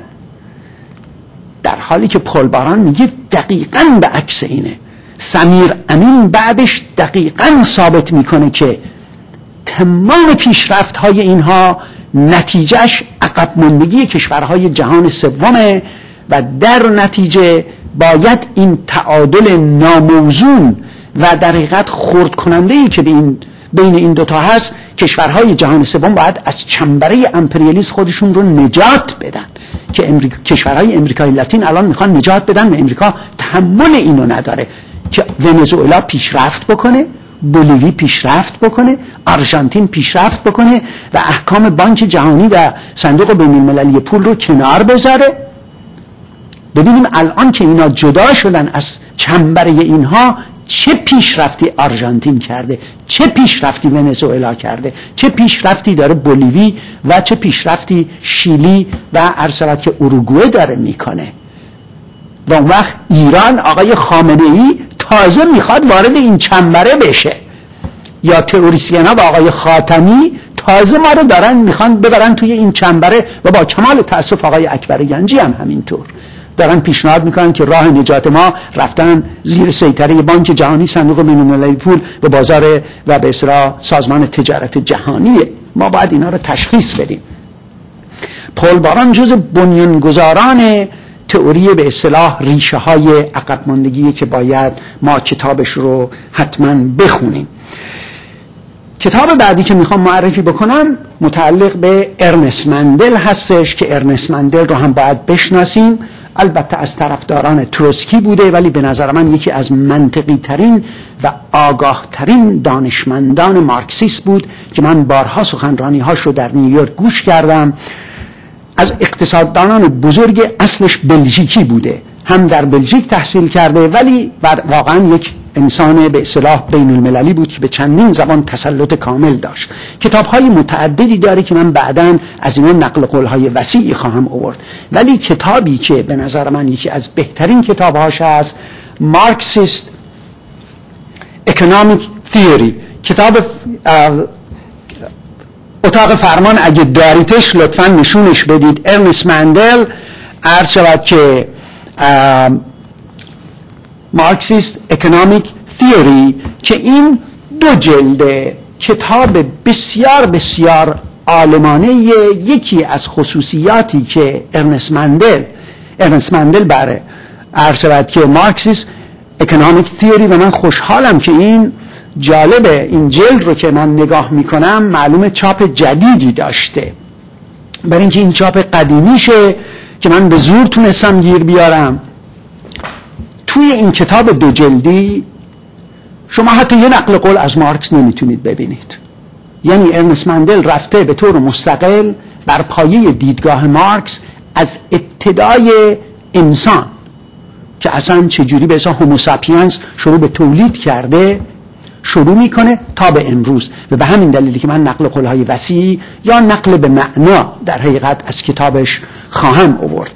در حالی که پل باران میگه دقیقاً به عکس اینه. سمیر امین بعدش دقیقاً ثابت میکنه که تمام پیشرفت های اینها نتیجهش عقب ماندگی کشورهای جهان سومه و در نتیجه باید این تعادل ناموزون و در حقیقت خرد کننده‌ای که بین بین این دوتا هست، کشورهای جهان سوم باید از چنبره امپریالیسم خودشون رو نجات بدن که امریکا، کشورهای امریکای لاتین الان میخوان نجات بدن و امریکا تحمل اینو نداره که ونزوئلا پیشرفت بکنه، بولیوی پیشرفت بکنه، آرژانتین پیشرفت بکنه و احکام بانک جهانی و صندوق بین‌المللی پول رو کنار بذاره. ببینیم الان که اینا جدا شدن از چنبره اینها چه پیشرفتی آرژانتین کرده، چه پیشرفتی ونزوئلا کرده، چه پیشرفتی داره بولیوی و چه پیشرفتی شیلی و ارسلت که اروگوئه داره میکنه. و اون وقت ایران آقای خامنه‌ای تازه میخواد وارد این چنبره بشه، یا تئوریسین ها با آقای خاتمی تازه ما رو دارن میخوان ببرن توی این چنبره و با کمال تأسف آقای اکبر گنجی هم همینطور دارن پیشنهاد میکنن که راه نجات ما رفتن زیر سیطره بانک جهانی، صندوق بین‌المللی پول و بازار و به اصطلاح سازمان تجارت جهانیه. ما باید اینا رو تشخیص بدیم. پل باران جز بنیانگذاران تئوری به اصطلاح ریشه های عقب ماندگی که باید ما کتابش رو حتما بخونیم. کتاب بعدی که میخوام معرفی بکنم متعلق به ارنست مندل هستش که ارنست مندل رو هم باید بشناسیم. البته از طرفداران تروسکی بوده، ولی به نظر من یکی از منطقی ترین و آگاه ترین دانشمندان مارکسیست بود که من بارها سخنرانی هاش رو در نیویورک گوش کردم. از اقتصاددانان بزرگ، اصلش بلژیکی بوده، هم در بلژیک تحصیل کرده ولی واقعا یک انسان به اصطلاح بین المللی بود که به چندین زبان تسلط کامل داشت. کتاب‌های متعددی داره که من بعداً از اینا نقل قول‌های وسیعی خواهم آورد، ولی کتابی که به نظر من یکی از بهترین کتاب‌هاش است مارکسیست اکونومیک تئوری. کتاب اتاق فرمان اگه داریتش لطفاً نشونش بدید. ارنست مندل عرض شود که مارکسیست اکونومیک تئوری که این دو جلده کتاب بسیار بسیار عالمانه. یکی از خصوصیاتی که ارنست مندل ارنست مندل بره عرض شود که مارکسیسم اکونومیک تیوری و من خوشحالم که این جالبه این جلد رو که من نگاه میکنم معلومه چاپ جدیدی داشته، برای اینکه این چاپ قدیمیشه که من به زور تونستم گیر بیارم. توی این کتاب دو جلدی شما حتی یه نقل قول از مارکس نمیتونید ببینید. یعنی ارنست مندل رفته به طور مستقل بر پایه دیدگاه مارکس از ابتدای انسان که اصلا چجوری به اصلا هوموساپینس شروع به تولید کرده شروع میکنه تا به امروز، و به همین دلیلی که من نقل قولهای وسیع یا نقل به معنا در حقیقت از کتابش خواهم آورد.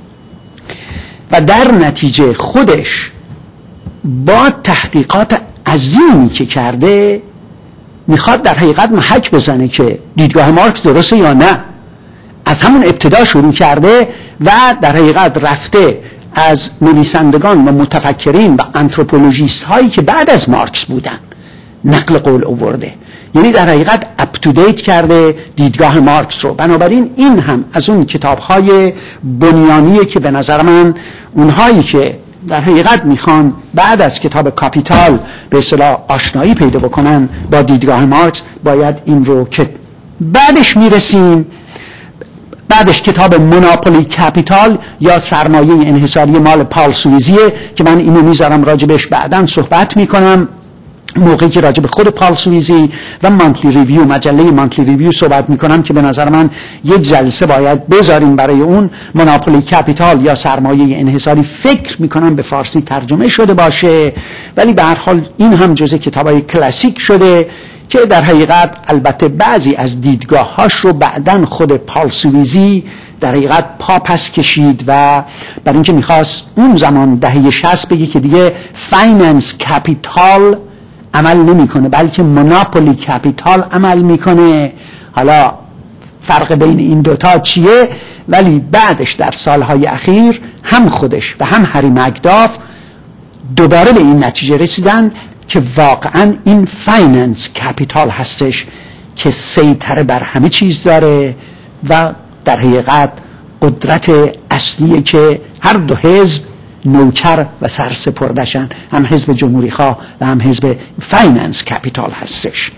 و در نتیجه خودش با تحقیقات عظیمی که کرده میخواد در حقیقت محک بزنه که دیدگاه مارکس درسته یا نه. از همون ابتدا شروع کرده و در حقیقت رفته از نویسندگان و متفکرین و آنتروپولوژیست هایی که بعد از مارکس بودن نقل قول آورده، یعنی در حقیقت اپ تو دیت کرده دیدگاه مارکس رو. بنابراین این هم از اون کتاب های بنیانیه که به نظر من اونهایی که در حقیقت میخوان بعد از کتاب کاپیتال به اصطلاح آشنایی پیدا بکنن با دیدگاه مارکس باید این رو که بعدش میرسیم. بعدش کتاب مونوپولی کپیتال یا سرمایه انحصاری مال پال سویزیه که من اینو میذارم راجبش بعداً صحبت میکنم موقعی که راجب خود پال سویزی و مانتلی ریویو مجله مانتلی ریویو صحبت میکنم که به نظر من یک جلسه باید بذاریم برای اون. مونوپولی کپیتال یا سرمایه انحصاری فکر میکنم به فارسی ترجمه شده باشه، ولی به هر حال این هم جزء کتابای کلاسیک شده که در حقیقت البته بعضی از دیدگاه‌هاش رو بعداً خود پال سویزی در حقیقت پا پس کشید و برای اینکه میخواست اون زمان دهه شصت بگی که دیگه فایننس کپیتال عمل نمیکنه بلکه مونوپولی کپیتال عمل میکنه. حالا فرق بین این دوتا چیه؟ ولی بعدش در سالهای اخیر هم خودش و هم هری مکداف دوباره به این نتیجه رسیدن که واقعا این فایننس کپیتال هستش که سیطره بر همه چیز داره و در حقیقت قدرت اصلیه که هر دو حزب نوکر و سرسپردشن، هم حزب جمهوری خواه و هم حزب فایننس کپیتال هستش.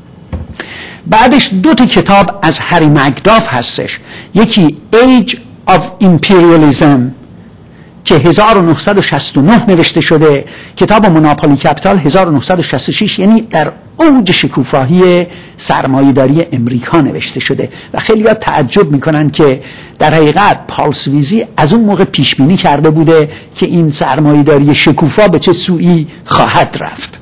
بعدش دو تا کتاب از هری مکداف هستش، یکی Age of Imperialism که هزار و نهصد و شصت و نه نوشته شده، کتاب مونوپولی کپیتال هزار و نهصد و شصت و شش، یعنی در اوج شکوفایی سرمایه‌داری امریکا نوشته شده و خیلی‌ها تعجب میکنن که در حقیقت پال سویزی از اون موقع پیش بینی کرده بوده که این سرمایه‌داری شکوفا به چه سویی خواهد رفت.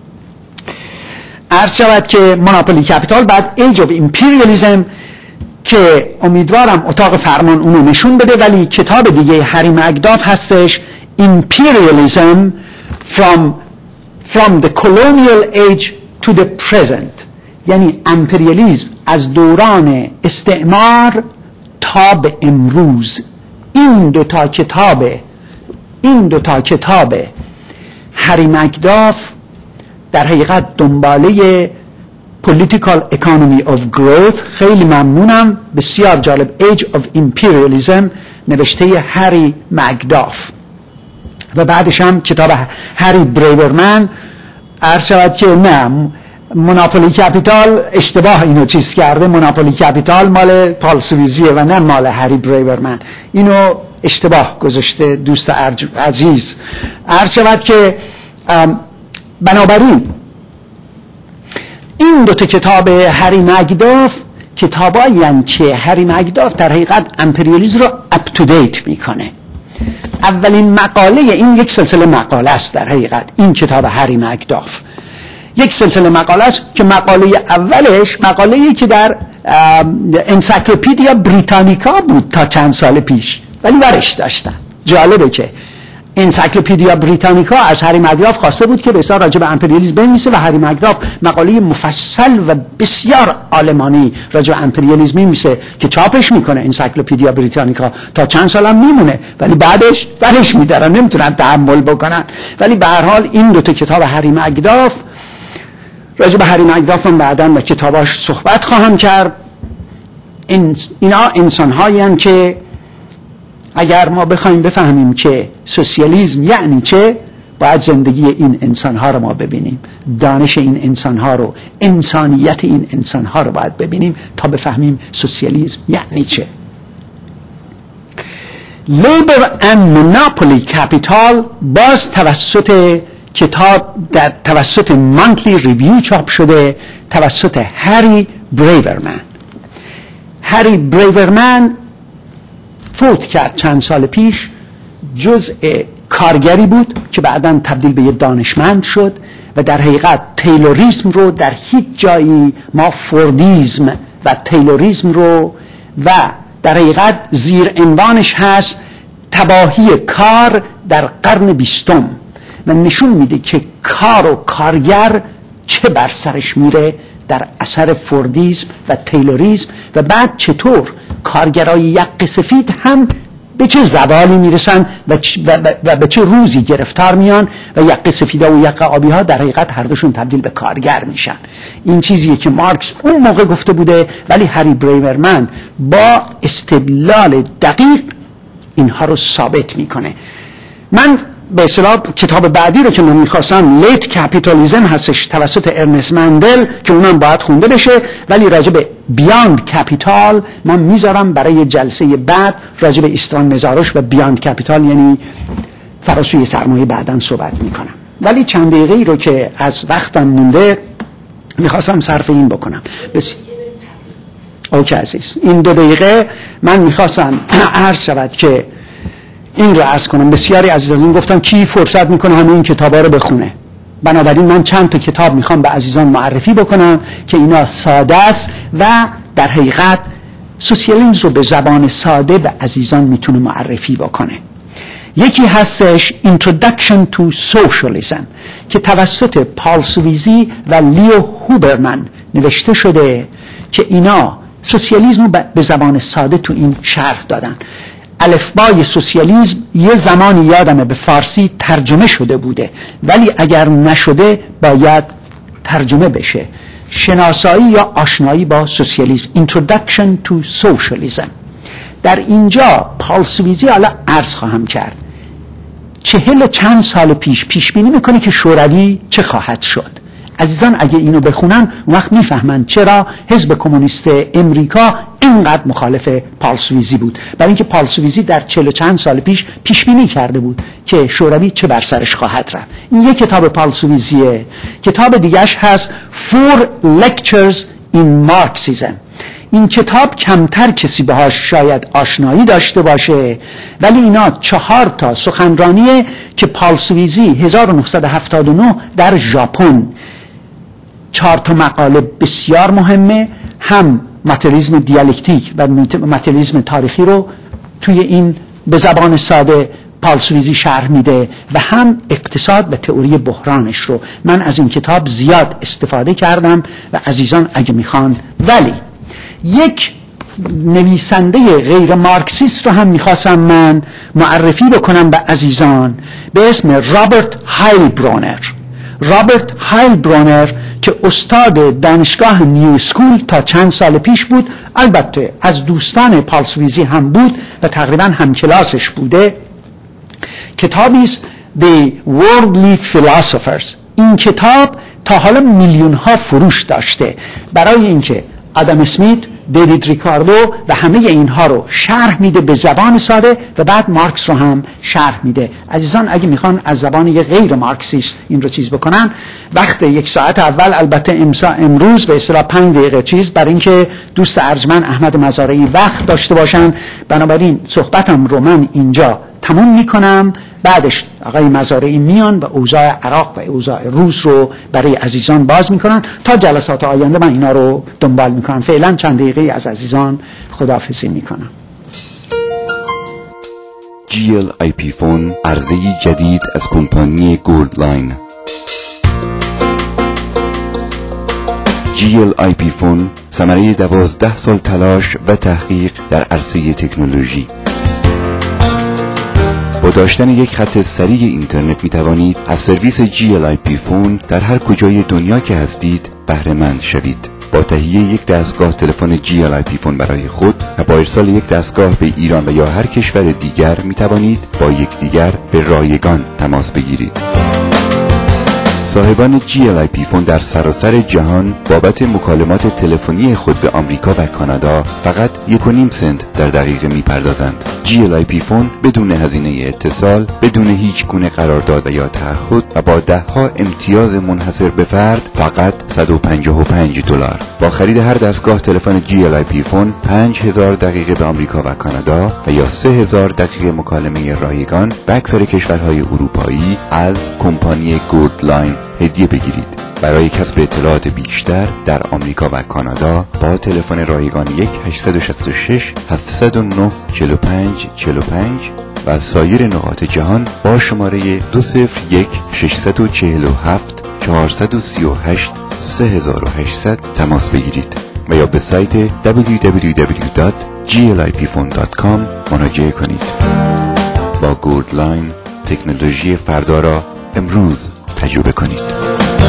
عرض شود که مونوپولی کپیتال، بعد ایج آف ایمپریالیسم که امیدوارم اتاق فرمان اونو نشون بده، ولی کتاب دیگه هری مکداف هستش Imperialism from from the colonial age to the present، یعنی امپریالیسم از دوران استعمار تا به امروز. این دو تا کتاب این دو تا کتاب هری مکداف در حقیقت دنباله Political Economy of Growth. خیلی ممنونم، بسیار جالب. Age of Imperialism نوشته هری مکداف. و بعدش هم کتاب هری بریورمن. عرض شود که نه، مونوپولی کپیتال اشتباه اینو چیز کرده، مونوپولی کپیتال مال پال سویزیه و نه مال هری بریورمن، اینو اشتباه گذاشته دوست عزیز. عرض شود که بنابراین این دو تا کتاب هری مکداف کتابایی هستند که هری مکداف در حقیقت امپریالیسم رو اپ تو دیت میکنه. اولین مقاله، این یک سلسله مقاله است در حقیقت، این کتاب هری مکداف یک سلسله مقاله است که مقاله اولش مقاله‌ای که در انسایکلوپدیا بریتانیکا بود تا چند سال پیش، ولی ورش داشتن. جالبه که انسایکلوپدیا بریتانیکا از هری مکداف خواسته بود که بسیار راجع به امپریالیسم بنویسه و هری مکداف مقاله مفصل و بسیار عالمانه راجع به امپریالیسم می‌نویسه که چاپش میکنه انسایکلوپدیا بریتانیکا، تا چند سالم میمونه ولی بعدش برش میدارن، نمیتونن تحمل بکنن. ولی به هر حال این دو تا کتاب هری مکداف، راجع به هری مکداف هم بعداً و کتاباش صحبت خواهم کرد. این اینا انسان‌هایی هستند که اگر ما بخوایم بفهمیم که سوسیالیسم یعنی چه، باید زندگی این انسانها رو ما ببینیم، دانش این انسانها رو، انسانیت این انسانها رو باید ببینیم تا بفهمیم سوسیالیسم یعنی چه. Labor and Monopoly Capital باز توسط کتاب در توسط Monthly Review چاپ شده توسط هری بریورمن. هری بریورمن فوت کرد چند سال پیش. جزء کارگری بود که بعداً تبدیل به یه دانشمند شد و در حقیقت تیلوریسم رو در هیچ جایی ما فوردیزم و تیلوریسم رو و در حقیقت زیر عنوانش هست تباهی کار در قرن بیستم و نشون میده که کار و کارگر چه بر سرش میره در اثر فوردیزم و تیلوریسم و بعد چطور کارگرای یق سفید هم به چه زوالی میرسن و, و, و به چه روزی گرفتار میان و یق سفیدا و یق آبی ها در حقیقت هر دوشون تبدیل به کارگر میشن. این چیزیه که مارکس اون موقع گفته بوده ولی هری بریورمن با استدلال دقیق اینها رو ثابت میکنه. من به اصطلاح کتاب بعدی رو که من میخواستم لیت کپیتالیزم هستش توسط ارنست مندل که اونم باید خونده بشه، ولی راجع به بیاند کپیتال من میذارم برای جلسه بعد. راجع به ایستران مزاروش و بیاند کپیتال یعنی فراسوی سرمایه بعداً صحبت میکنم. ولی چند دقیقه ای رو که از وقتم مونده میخواستم صرف این بکنم. بس اوکی عزیز، این دو دقیقه من میخواستم عرض شود که این رو عرض کنم. بسیاری عزیز از این گفتم کی فرصت میکنه همه این کتابا رو بخونه. بنابراین من چند تا کتاب میخوام به عزیزان معرفی بکنم که اینا ساده است و در حقیقت سوسیالیسم رو به زبان ساده به عزیزان میتونه معرفی بکنه. یکی هستش Introduction to Socialism که توسط پال سویزی و لیو هوبرمن نوشته شده که اینا سوسیالیسم رو به زبان ساده تو این شرح دادن. الفبای سوسیالیسم یه زمانی یادمه به فارسی ترجمه شده بوده ولی اگر نشده باید ترجمه بشه. شناسایی یا آشنایی با سوسیالیسم Introduction to Socialism. در اینجا پال سویزی حالا عرض خواهم کرد چهل چند سال پیش پیش بینی میکنه که شوروی چه خواهد شد. عزیزان اگه اینو بخونن اون وقت میفهمن چرا حزب کمونیست امریکا اینقدر مخالف پال سویزی بود، برای اینکه پال سویزی در چهل چند سال پیش پیش بینی کرده بود که شوروی چه بر سرش خواهد رفت. این یک کتاب پال سویزیه. کتاب دیگه‌اش هست Four Lectures in Marxism. این کتاب کمتر کسی بهاش شاید آشنایی داشته باشه ولی اینا چهار تا سخنرانیه که پال سویزی هزار و نهصد و هفتاد و نه در ژاپن، چهار تا مقاله بسیار مهمه، هم ماتریالیسم دیالکتیک و ماتریالیسم تاریخی رو توی این به زبان ساده پال سویزی شرح میده و هم اقتصاد و تئوری بحرانش رو. من از این کتاب زیاد استفاده کردم و عزیزان اگه میخوان. ولی یک نویسنده غیر مارکسیست رو هم میخواستم من معرفی بکنم به عزیزان به اسم رابرت هایلبرونر. رابرت هایلبرونر که استاد دانشگاه نیو سکول تا چند سال پیش بود، البته از دوستان پال سویزی هم بود و تقریبا هم کلاسش بوده. کتابی است The Worldly Philosophers. این کتاب تا حالا میلیون ها فروش داشته برای اینکه آدم اسمیت، دیوید ریکاردو و همه اینها رو شرح میده به زبان ساده و بعد مارکس رو هم شرح میده. عزیزان اگه میخوان از زبان یک غیر مارکسیست این رو چیز بکنن، وقت یک ساعت اول البته امسا امروز به اصطلاح پنج دقیقه چیز برای اینکه دوست ارجمند احمد مزارعی وقت داشته باشن، بنابراین صحبتم رو من اینجا تموم میکنم. بعدش آقای مزارعی میان و اوضاع عراق و اوضاع روس رو برای عزیزان باز میکنن. تا جلسات آینده من اینا رو دنبال میکنم. فعلا چند دقیقه از عزیزان خداحافظی میکنم. جی ال آی پی فون، عرضه جدید از کمپانی گولد لاین. جی ال آی پی فون ثمره دوازده سال تلاش و تحقیق در عرصه تکنولوژی. با داشتن یک خط سریع اینترنت می توانید از سرویس جی ال آی پی فون در هر کجای دنیا که هستید بهره مند شوید. با با تهیه یک دستگاه تلفن جی ال آی پی فون برای خود و با ارسال یک دستگاه به ایران و یا هر کشور دیگر می توانید با یکدیگر به رایگان تماس بگیرید. صاحبان جی ال آی پی فون در سراسر جهان بابت مکالمات تلفنی خود به آمریکا و کانادا فقط یک و نیم سنت در دقیقه میپردازند. جی ال آی پی فون بدون هزینه اتصال، بدون هیچ گونه قرارداد و یا تعهد و با ده ها امتیاز منحصر به فرد فقط صد و پنجاه و پنج دلار. با خرید هر دستگاه تلفن جی ال آی پی فون پنج هزار دقیقه به آمریکا و کانادا و یا سه هزار دقیقه مکالمه رایگان به اکثر کشورهای اروپایی از کمپانی گولد لاین هدیه بگیرید. برای کسب اطلاعات بیشتر در آمریکا و کانادا با تلفن رایگان یک هشت شش شش هفت صفر نه چهار پنج چهار پنج و از سایر نقاط جهان با شماره دو صفر یک شش چهار هفت چهار سه هشت سه هشت صفر صفر تماس بگیرید و یا به سایت دبلیو دبلیو دبلیو دات جی ال آی پی فون دات کام مراجعه کنید. با گولد لاین تکنولوژی فردا را امروز تجربه کنید.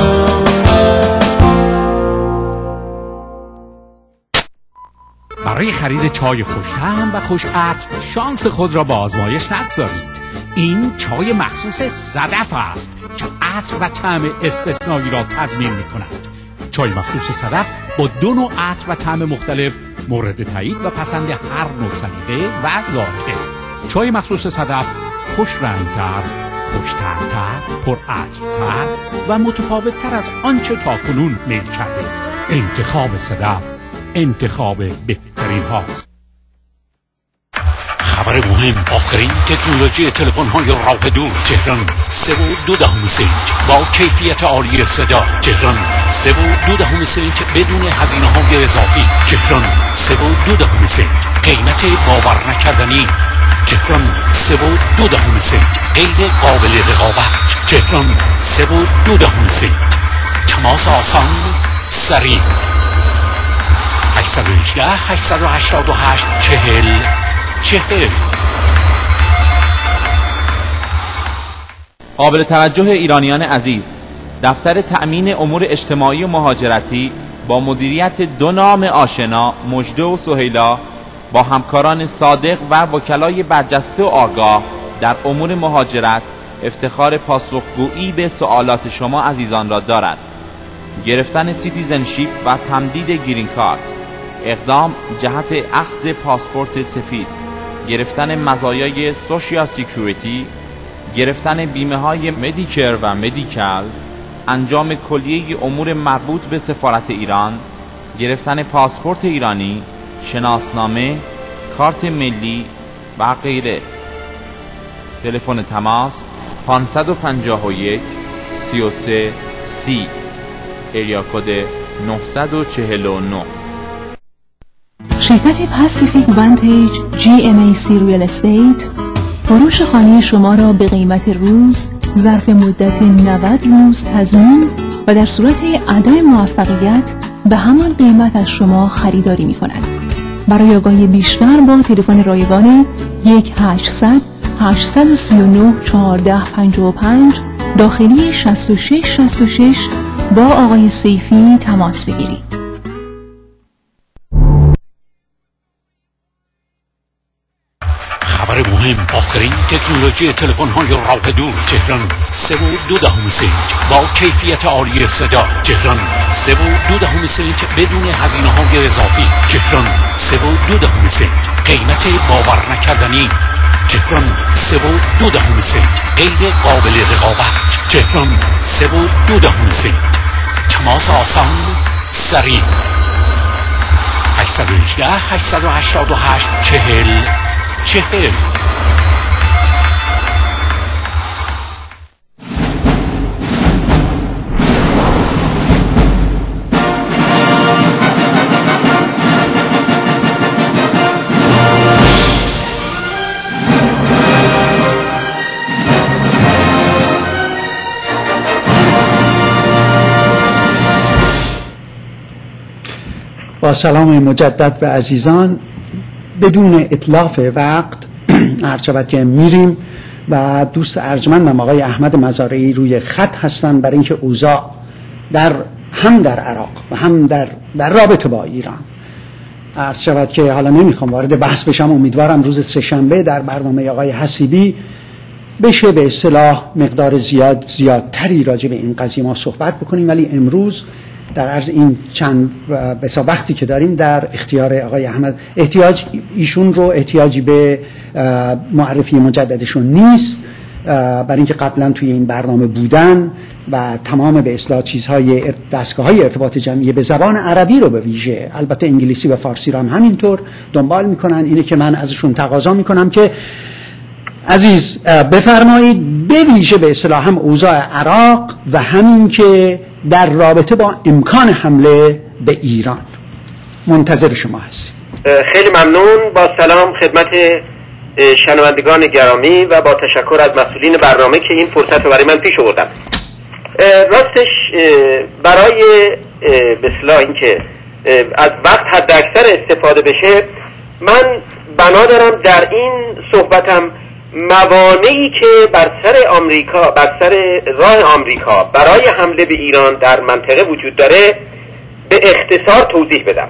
برای خرید چای خوش‌طعم و خوش عطر شانس خود را با آزمایش نگذارید. این چای مخصوص صدف است که عطر و طعم استثنایی را تضمین می‌کند. چای مخصوص صدف با دو نوع عطر و طعم مختلف مورد تایید و پسند هر نوع سلیقه و ذائقه. چای مخصوص صدف خوش رنگ‌تر، خوش‌طعم‌تر، پرعطرتر و متفاوت‌تر از آنچه تاکنون میل کرده. انتخاب صدف انتخاب بهترین هاست. خبر مهم، آخرین تکنولوژی تلفن‌های راه دور. تهران سه و دو دهم سنج با کیفیت عالی صدا. تهران سه و دو دهم سنج بدون هزینه‌های اضافی. تهران سه و دو دهم سنج قیمت باور نکردنی. تهران سه و دو دهم سنج غیر قابل رقابت. تهران سه و دو دهم سنج تماس آسان، سریع. هشت یک هشت هشت هشت هشت چهل چهل. قابل توجه ایرانیان عزیز، دفتر تأمین امور اجتماعی و مهاجرتی با مدیریت دو نام آشنا مژده و سهیلا با همکاران صادق و وکلای برجسته و آگاه در امور مهاجرت افتخار پاسخگویی به سوالات شما عزیزان را دارد. گرفتن سیتیزنشیپ و تمدید گرین کارت، اقدام جهت اخذ پاسپورت سفید، گرفتن مزایای سوشیال سیکیوریتی، گرفتن بیمه های مدیکر و مدیکال، انجام کلیه امور مربوط به سفارت ایران، گرفتن پاسپورت ایرانی، شناسنامه، کارت ملی و غیره. تلفن تماس پانصد و پنجاه و یک سی و سه سی، ایریا کد نهصد و چهل و نه. شرکت پاسیفیک وانتیج جی ام ای سی ریال استیت فروش خانه شما را به قیمت روز ظرف مدت نود روز تضمین و در صورت عدم موفقیت به همان قیمت از شما خریداری می کند. برای آگاهی بیشتر با تلفن رایگان یک هشتصد هشتصد و سی و نه چهارده پنجاه و پنج داخلی شصت و شش شصت و شش با آقای سیفی تماس بگیرید. خبر مهم، آخرین تکنولوژی تلفن‌های راه دور. تهران سه و دو دهم سنج با کیفیت عالی صدا. تهران سه و دو دهم سنج بدون هزینه‌های اضافی. تهران سه و دو دهم سنج قیمت باور نکردنی. تهران سه و دو دهم سنج غیر قابل رقابت. تهران سه و دو دهم سنج تماس آسان، سریع. هشت یک هشت هشت هشت هشت چهل چهل. با سلام مجدد به عزیزان، بدون اتلاف وقت عرض شود که میریم و دوست ارجمندم آقای احمد مزارعی روی خط هستن برای اینکه اوضاع در هم در عراق و هم در, در رابطه با ایران. عرض شود که حالا نمیخوام وارد بحث بشم، امیدوارم روز سه‌شنبه در برنامه آقای حسیبی بشه به اصطلاح مقدار زیاد زیادتری راجع به این قضیه ما صحبت بکنیم، ولی امروز در عرض این چند بسا وقتی که داریم در اختیار آقای احمد، احتیاج ایشون رو احتیاجی به معرفی مجددشون نیست، برای اینکه قبلا توی این برنامه بودن و تمام به اصطلاح چیزهای دستگاه‌های ارتباط جمعی به زبان عربی رو به ویژه، البته انگلیسی و فارسی رو هم همینطور دنبال میکنن. اینه که من ازشون تقاضا میکنم که عزیز بفرمایید به ویژه به اصطلاح هم اوضاع عراق و همین که در رابطه با امکان حمله به ایران منتظر شما هستیم. خیلی ممنون. با سلام خدمت شنوندگان گرامی و با تشکر از مسئولین برنامه که این فرصت رو برای من پیش آوردن. راستش برای به اصطلاح اینکه از وقت حد اکثر استفاده بشه، من بنا دارم در این صحبتم موانعی که بر سر آمریکا، بر سر راه آمریکا برای حمله به ایران در منطقه وجود داره به اختصار توضیح بدم.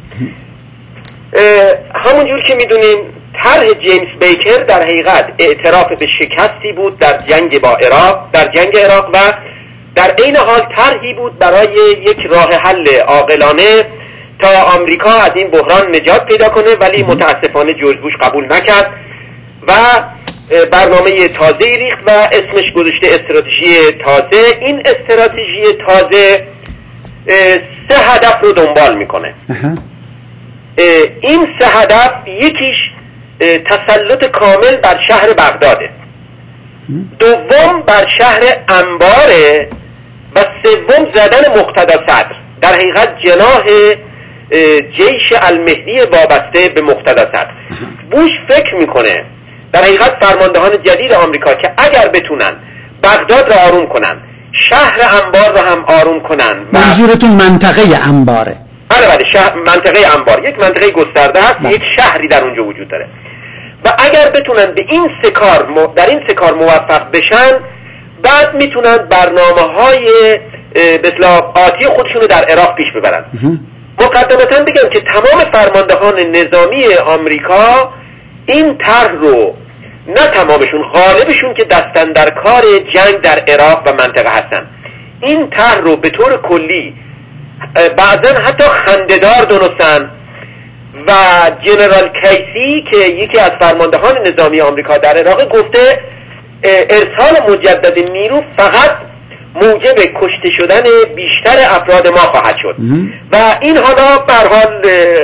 همونجور که میدونیم طرح جیمز بیکر در حقیقت اعتراف به شکستی بود در جنگ با عراق، در جنگ عراق و در عین حال طرحی بود برای یک راه حل عاقلانه تا آمریکا از این بحران نجات پیدا کنه، ولی متاسفانه جورج بوش قبول نکرد و برنامه تازه ریخت و اسمش گذاشته استراتژی تازه. این استراتژی تازه سه هدف رو دنبال میکنه. این سه هدف یکیش تسلط کامل بر شهر بغداده، دوم بر شهر انباره و سوم زدن مقتدا صدر، در حقیقت جناح جیش المهدی وابسته به مقتدا صدر. بوش فکر میکنه در حقیقت فرماندهان جدید آمریکا که اگر بتونن بغداد را آروم کنن، شهر انبار را هم آروم کنن. منظورتون منطقه انباره؟ بله بله، شهر منطقه انبار یک منطقه گسترده است، یک شهری در اونجا وجود داره و اگر بتونن به این سه کار در این سه کار موفق بشن، بعد میتونن برنامه‌های به اصطلاح آتی خودشون رو در عراق پیش ببرن. مقدمتاً بگم که تمام فرماندهان نظامی آمریکا این طرح رو، نه تمامشون، غالبشون که دستن در کار جنگ در عراق و منطقه هستن، این طرح رو به طور کلی بعضن حتی خنده‌دار دونستن و جنرال کیسی که یکی از فرماندهان نظامی آمریکا در عراق گفته ارسال مجدد نیرو فقط موجب کشته شدن بیشتر افراد ما خواهد شد و این حالا به هر حال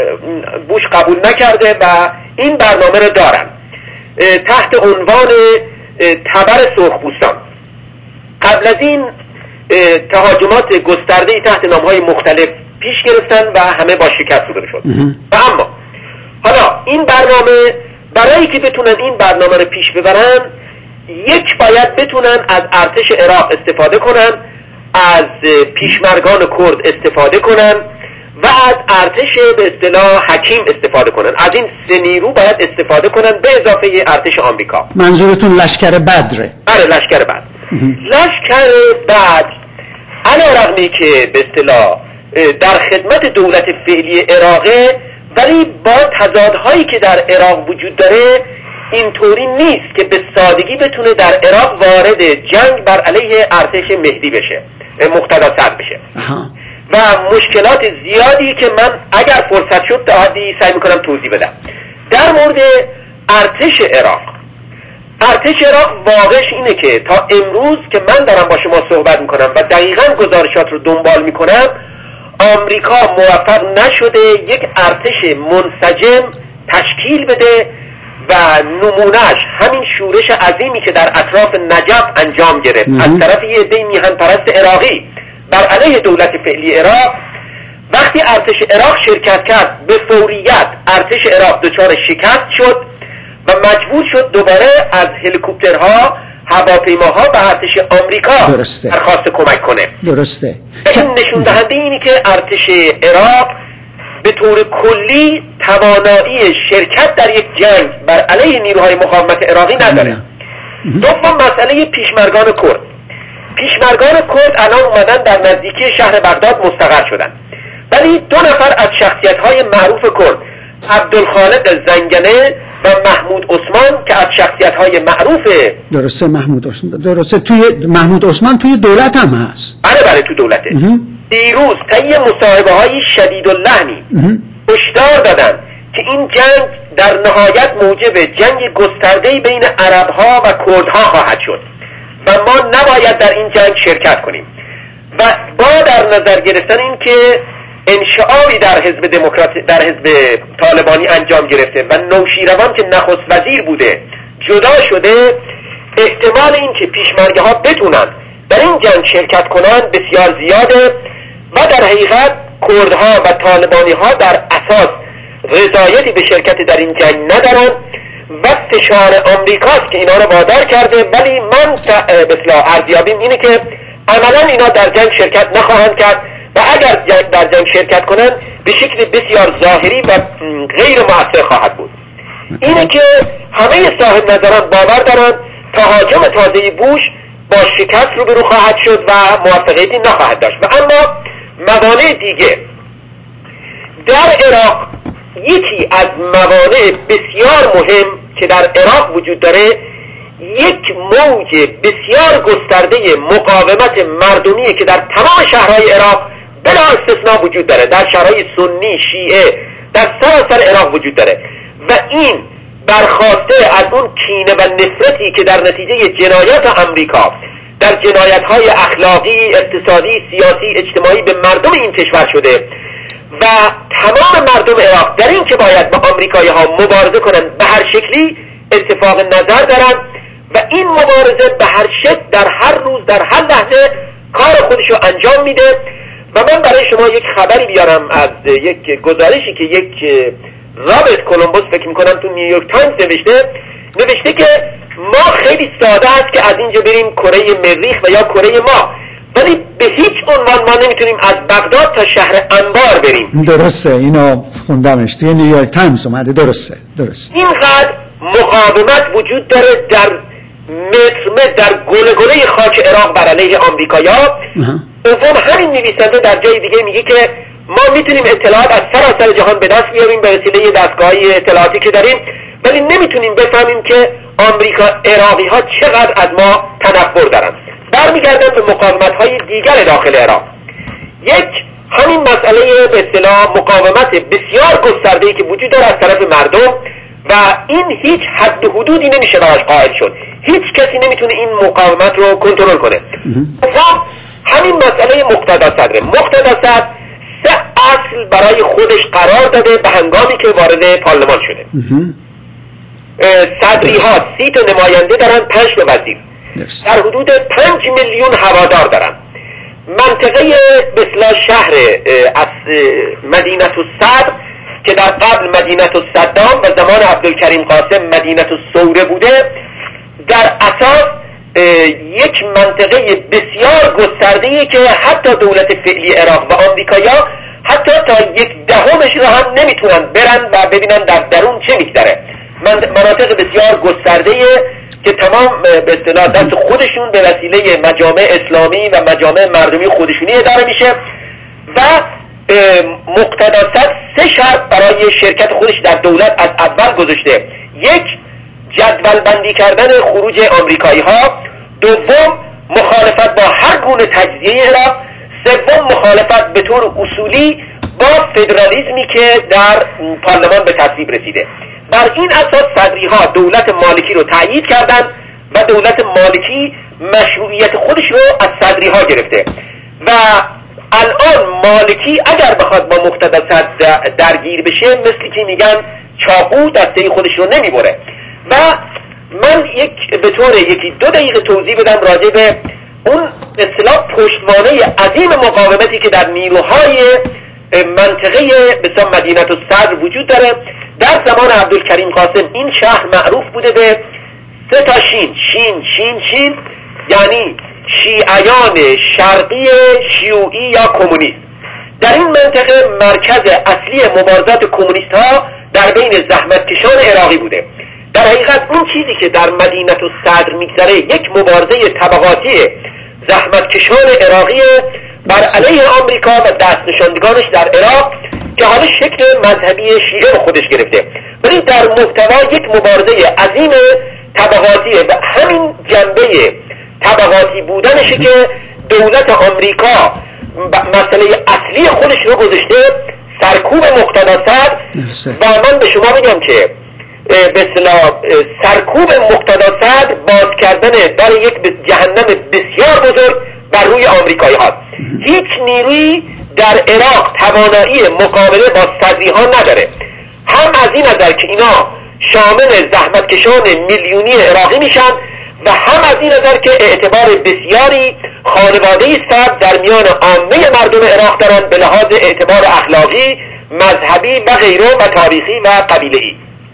بوش قبول نکرده و این برنامه رو دارن تحت عنوان تبر سرخپوستان. قبل از این تهاجمات گسترده‌ای تحت نام‌های مختلف پیش گرفتن و همه با شکست روبرو شد. و اما حالا این برنامه، برای که بتونن این برنامه رو پیش ببرن، یک باید بتونن از ارتش عراق استفاده کنن، از پیشمرگان کرد استفاده کنن و از ارتش به اصطلاح حکیم استفاده کنن. از این سه نیرو باید استفاده کنن به اضافه ارتش آمریکا. منظورتون لشکر بدره؟ آره، لشکر بدر. لشکر بدر علی رغمی که به اصطلاح در خدمت دولت فعلی عراقه، ولی با تضادهایی که در عراق وجود داره اینطوری نیست که به سادگی بتونه در عراق وارد جنگ بر علیه ارتش مهدی بشه، مقتدا صدر بشه. آها. و مشکلات زیادی که من اگر فرصت شد تا حدی سعی میکنم توضیح بدم. در مورد ارتش عراق، ارتش عراق واقعش اینه که تا امروز که من دارم با شما صحبت میکنم و دقیقاً گزارشات رو دنبال میکنم، آمریکا موفق نشده یک ارتش منسجم تشکیل بده و نمونهش همین شورش عظیمی که در اطراف نجف انجام گرفت از طرف یه عده میهن پرست عراقی بر علیه دولت فعلی عراق. وقتی ارتش عراق شرکت کرد، به فوریت ارتش عراق دچار شکست شد و مجبور شد دوباره از هلیکوپترها، هواپیماها و ارتش آمریکا درخواست کمک کنه. درسته. این نشون دهنده اینی که ارتش عراق به طور کلی توانایی شرکت در یک جنگ بر علیه نیروهای مقاومت عراقی نداره. دوم مسئله پیشمرگان کرد. پیشمرگان کرد الان اومدن در نزدیکی شهر بغداد مستقر شدن، ولی دو نفر از شخصیت‌های معروف کرد، عبدالخالق زنگنه و محمود عثمان که از شخصیت‌های معروف درسته محمود عثمان درسته توی محمود عثمان توی دولت هم هست. بله بله تو دولته. دیروز طی مصاحبه‌های شدیداللحنی هشدار دادن که این جنگ در نهایت موجب جنگ گسترده‌ای بین عرب‌ها و کردها خواهد شد و ما نباید در این جنگ شرکت کنیم و با در نظر گرفتن این که انشعابی در حزب دموکراسی در حزب طالبانی انجام گرفته و نوشیروان که نخست وزیر بوده جدا شده، احتمال این که پیشمرگه ها بتونن در این جنگ شرکت کنن بسیار زیاده و در حقیقت کردها و طالبانی ها در اساس رضایتی به شرکت در این جنگ ندارن و فشار آمریکاست که اینا رو وادار کرده، ولی من به اصطلاح ارزیابیم اینه که عملا اینا در جنگ شرکت نخواهند کرد و اگر در جنگ شرکت کنند به شکل بسیار ظاهری و غیر مؤثر خواهد بود. اینه که همه صاحب نظران باور دارند تهاجم تازه بوش با شکست روبرو خواهد شد و موفقیتی نخواهد داشت. و اما موانع دیگه در عراق، یکی از موانع بسیار مهم که در عراق وجود داره یک موج بسیار گسترده مقاومت مردمی که در تمام شهرهای عراق بلا استثناء وجود داره، در شهرهای سنی شیعه در سراسر عراق وجود داره و این برخواسته از اون کینه و نفرتی که در نتیجه جنایات آمریکا در جنایت‌های اخلاقی، اقتصادی، سیاسی، اجتماعی به مردم این کشور شده و تمام مردم عراق در این که باید با آمریکایی‌ها مبارزه کنن به هر شکلی اتفاق نظر دارن و این مبارزه به هر شکل در هر روز در هر لحظه کار خودشو انجام میده. و من برای شما یک خبری بیارم از یک گزارشی که یک رابرت کولومبوس فکر میکنم تو نیویورک تایمز نوشته نوشته که ما خیلی ساده است که از اینجا بریم کره مریخ و یا کره ما، ولی به هیچ عنوان ما نمیتونیم از بغداد تا شهر انبار بریم. درسته، اینو خوندمش توی نیویورک تایمز اومده. درسته درسته اینقدر مقاومت وجود داره در متر متر در گله گله خاک عراق بر علیه آمریکایا. دوم همین نویسنده در جای دیگه میگه که ما میتونیم اطلاعات از سراسر جهان به دست بیاریم به وسیله دستگاه‌های اطلاعاتی که داریم، ولی نمیتونیم بفهمیم که آمریکا عراقی ها چقدر از ما تنفر دارن. برمیگردن به مقاومت‌های دیگر داخل عراق. یک همین مسئله به اصطلاح مقاومت بسیار گسترده‌ای که وجود داره از طرف مردم و این هیچ حد و حدودی نمیشه براش قائل شد. هیچ کسی نمیتونه این مقاومت رو کنترل کنه. خب همین مسئله مقتدا صدر. مقتدا صدر سه اصل برای خودش قرار داده به هنگامی که وارد پارلمان شده. صدری ها سی تا نماینده دارن، پنج تا وزیر، در حدود پنج میلیون هوادار دارن. منطقه به اصطلاح شهر از مدینه الصدر که در قبل مدینه الصدام و زمان عبدالکریم قاسم مدینه الثوره بوده، در اساس یک منطقه بسیار گسترده‌ای که حتی دولت فعلی عراق و آمریکایا حتی تا یک دهمش رو هم نمیتونن برن و ببینن در درون چه میگذره. مناطق بسیار گسترده‌ای که تمام به اصطلاح دست خودشون به وسیله مجامع اسلامی و مجامع مردمی خودشونی اداره میشه و مقتدا صدر سه شرط برای شرکت خودش در دولت از اول گذاشته. یک، جدول بندی کردن خروج آمریکایی ها. دوم، مخالفت با هر گونه تجزیه عراق. سوم، مخالفت به طور اصولی با فدرالیسمی که در پارلمان به تصویب رسیده. بر این اساس صدری ها دولت مالکی رو تایید کردن و دولت مالکی مشروعیت خودش رو از صدری ها گرفته و الان مالکی اگر بخواد با مقتدا صدر درگیر بشه مثل که میگن چاقو دسته خودش رو نمیبره. و من یک به طور یکی دو دقیقه توضیح بدم راجع به اون اصطلاح پشتوانه عظیم مقاومتی که در نیروهای منطقه مثلا مدینه الصدر وجود داره. در زمان عبدالکریم قاسم این شهر معروف بوده به سه تا شین شین شین شین، یعنی شیعیان شرقی شیوعی یا کمونیست. در این منطقه مرکز اصلی مبارزات کمونیست ها در بین زحمتکشان عراقی بوده. در حقیقت اون چیزی که در مدینه الصدر میگذره یک مبارزه طبقاتی زحمتکشان عراقی بر علیه آمریکا و دست نشاندگانش در عراق که حالا شکل مذهبی شیعه خودش گرفته، ولی در محتوا یک مبارزه عظیم طبقاتیه و همین جنبه طبقاتی بودنشه که دولت آمریکا مسئله اصلی خودش رو گذاشته سرکوب مقتدا صدر. و من به شما بگم که به اصطلاح سرکوب مقتدا صدر باز کردن در یک جهنم بسیار بزرگ بر روی آمریکایی ها. هیچ نیروی در عراق توانایی مقابله با صدری ها نداره، هم از این نظر که اینا شامل زحمتکشان میلیونی عراقی میشن و هم از این نظر که اعتبار بسیاری خانواده صدر در میان عامه مردم عراق دارن به لحاظ اعتبار اخلاقی، مذهبی و غیره و تاریخی و قبیله‌ای.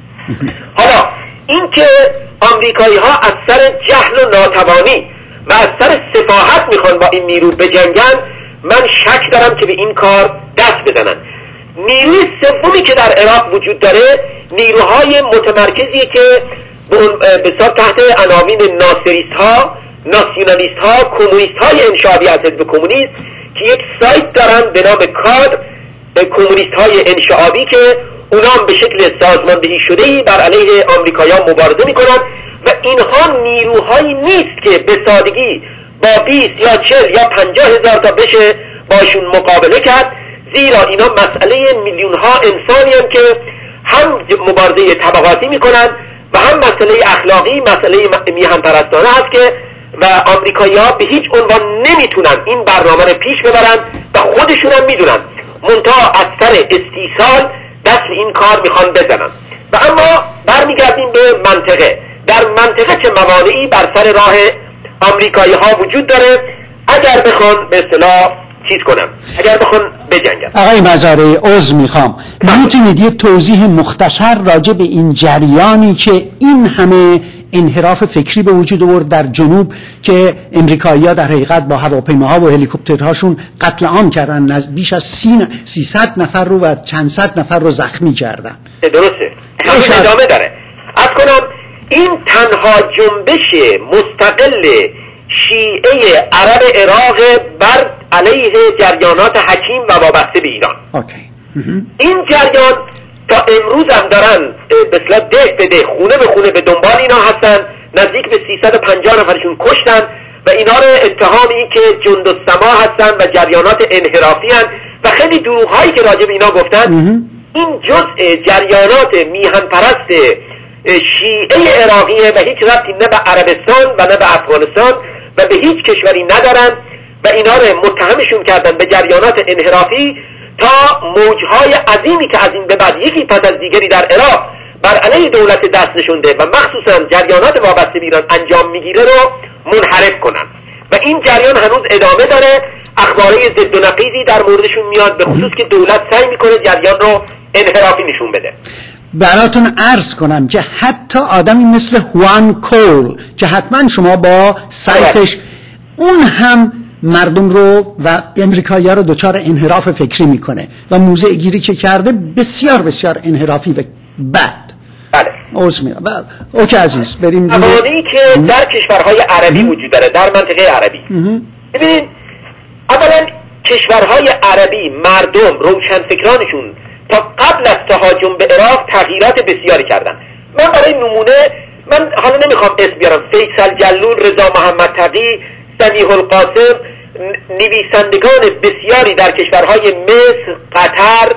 حالا این که آمریکایی ها از سر جهل و ناتوانی و از سر سفاهت میخوان با این نیرو بجنگن، من شک دارم که به این کار دست بزنن. نیروی سومی که در عراق وجود داره نیروهای متمرکزیه که بسیار تحت عناوین ناصریست ها، ناسیونالیست ها، کمونیست های انشابی از حزب کمونیست که یک سایت دارن به نام کادر کمونیست های انشابی که اونام به شکل سازماندهی شده‌ای بر علیه آمریکایان مبارزه میکنن و اینها نیروهایی نیست که به سادگی با بیست یا چهل یا پنجاه هزار تا بشه باشون مقابله کرد، زیرا اینا مسئله میلیون ها انسانی هم که هم مبارزه طبقاتی میکنن و هم مسئله اخلاقی، مسئله میهن پرستانه هست که و آمریکایی ها به هیچ عنوان نمیتونن این برنامه رو پیش ببرن و خودشون هم میدونن، منتها از سر استیصال دست این کار میخوان بزنن. و اما برمیگردیم به منطقه. در منطقه چه موانعی بر سر راه آمریکایی ها وجود داره اگر بخوان به اصطلاح چیز کنم، اگر بخوان بجنگن؟ آقای مزارعی عذر میخوام، میتونید یه توضیح مختصر راجع به این جریانی که این همه انحراف فکری به وجود آورد در جنوب که امریکایی‌ها در حقیقت با هواپیماها و هلیکوپترهاشون قتل عام کردن، بیش از سیصد نفر رو و چند صد نفر رو زخمی کردن؟ درسته، همین ادامه داره. از کنم این تنها جنبش مستقل شیعه عرب عراق بر علیه جریانات حکیم و وابسته به ایران. اوکی. این جریان تا امروز هم دارن به اصطلاح ده به ده، خونه به خونه به دنبال اینا هستن، نزدیک به سیصد و پنجاه نفرشون کشتن و اینا رو اتهام این که جند السما هستن و جریانات انحرافی هستن و خیلی دروغ‌هایی که راجع به اینا گفتن. این جزء جریانات میهن پرست شیعه عراقیه و هیچ ربطی نه به عربستان و نه به افغانستان و به هیچ کشوری ندارن و اینا رو متهمشون کردن به جریانات انحرافی تا موجهای عظیمی که از این به بعد یکی پس از دیگری در عراق بر علیه دولت دست نشونده و مخصوصا جریانات وابسته به ایران انجام میگیره رو منحرف کنن و این جریان هنوز ادامه داره. اخباره ضد و نقیضی در موردشون میاد، به خصوص که دولت سعی میکنه جریان رو انحرافی نشون بده. براتون عرض کنم که حتی آدمی مثل هوان کول که حتما شما با سایتش اون هم مردم رو و امریکایی ها رو دچار انحراف فکری میکنه و موضع گیری که کرده بسیار بسیار انحرافی و بد. بله. عرض میرم. اوکی عزیز بریم. موانعی که در کشورهای عربی وجود داره، در منطقه عربی. ببینید اولا کشورهای عربی مردم روشنفکرانشون تا قبل از تهاجم به عراق تغییرات بسیاری کردن. من برای نمونه، من حالا نمیخوام اسم بیارم، فیصل جلول، رضا محمد تقی، سمیح القاسم، نویسندگان بسیاری در کشورهای مصر، قطر،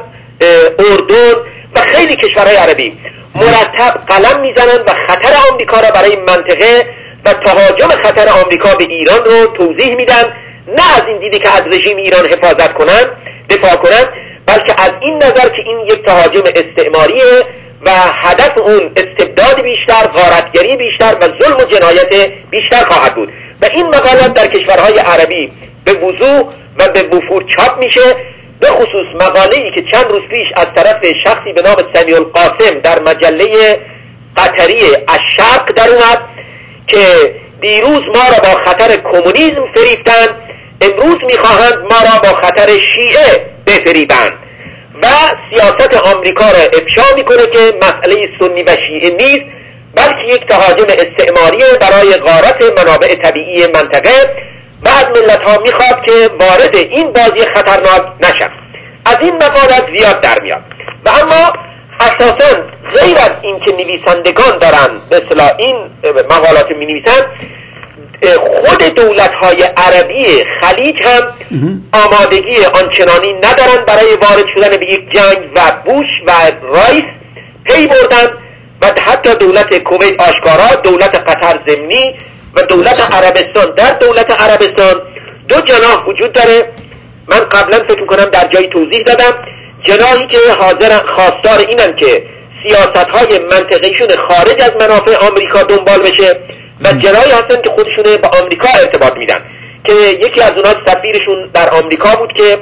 اردن و خیلی کشورهای عربی مرتب قلم میزنن و خطر آمریکا را برای منطقه و تهاجم خطر آمریکا به ایران رو توضیح میدن، نه از این دیدی که از رژیم ایران حفاظت کنن، دفاع کنن، بلکه از این نظر که این یک تهاجم استعماریه و هدف اون استبداد بیشتر، غارتگری بیشتر و ظلم و جنایت بیشتر خواهد بود. و این مقالات در کشورهای عربی به وضوح و به وفور چاپ میشه، به خصوص مقاله‌ای که چند روز پیش از طرف شخصی به نام سمیح القاسم در مجله قطری الشرق در اومد که دیروز ما را با خطر کمونیسم فریفتند، امروز میخواهند ما را با خطر شیعه بفریبند و سیاست آمریکا را افشا میکنه که مسئله سنی و شیعه نیست، بلکه یک تهاجم استعماری برای غارت منابع طبیعی منطقه بعد ملت ها میخواد که وارد این بازی خطرناک نشن. از این مقالات زیاد در میاد و اما اساساً غیر از این که نویسندگان دارن به اصطلاح این مقالات می نویسن، خود دولت های عربی خلیج هم آمادگی آنچنانی ندارن برای وارد شدن به یک جنگ و بوش و رایس پی بردن و حتی دولت کویت آشکارا، دولت قطر ضمنی و دولت عربستان. در دولت عربستان دو جناح وجود داره. من قبلا فکر میکنم در جایی توضیح دادم، جناحی که حاضر خواستار اینن که سیاست های منطقیشون خارج از منافع آمریکا دنبال بشه و جناحی هستن که خودشون به آمریکا ارتباط میدن که یکی از اونها سفیرشون در آمریکا بود که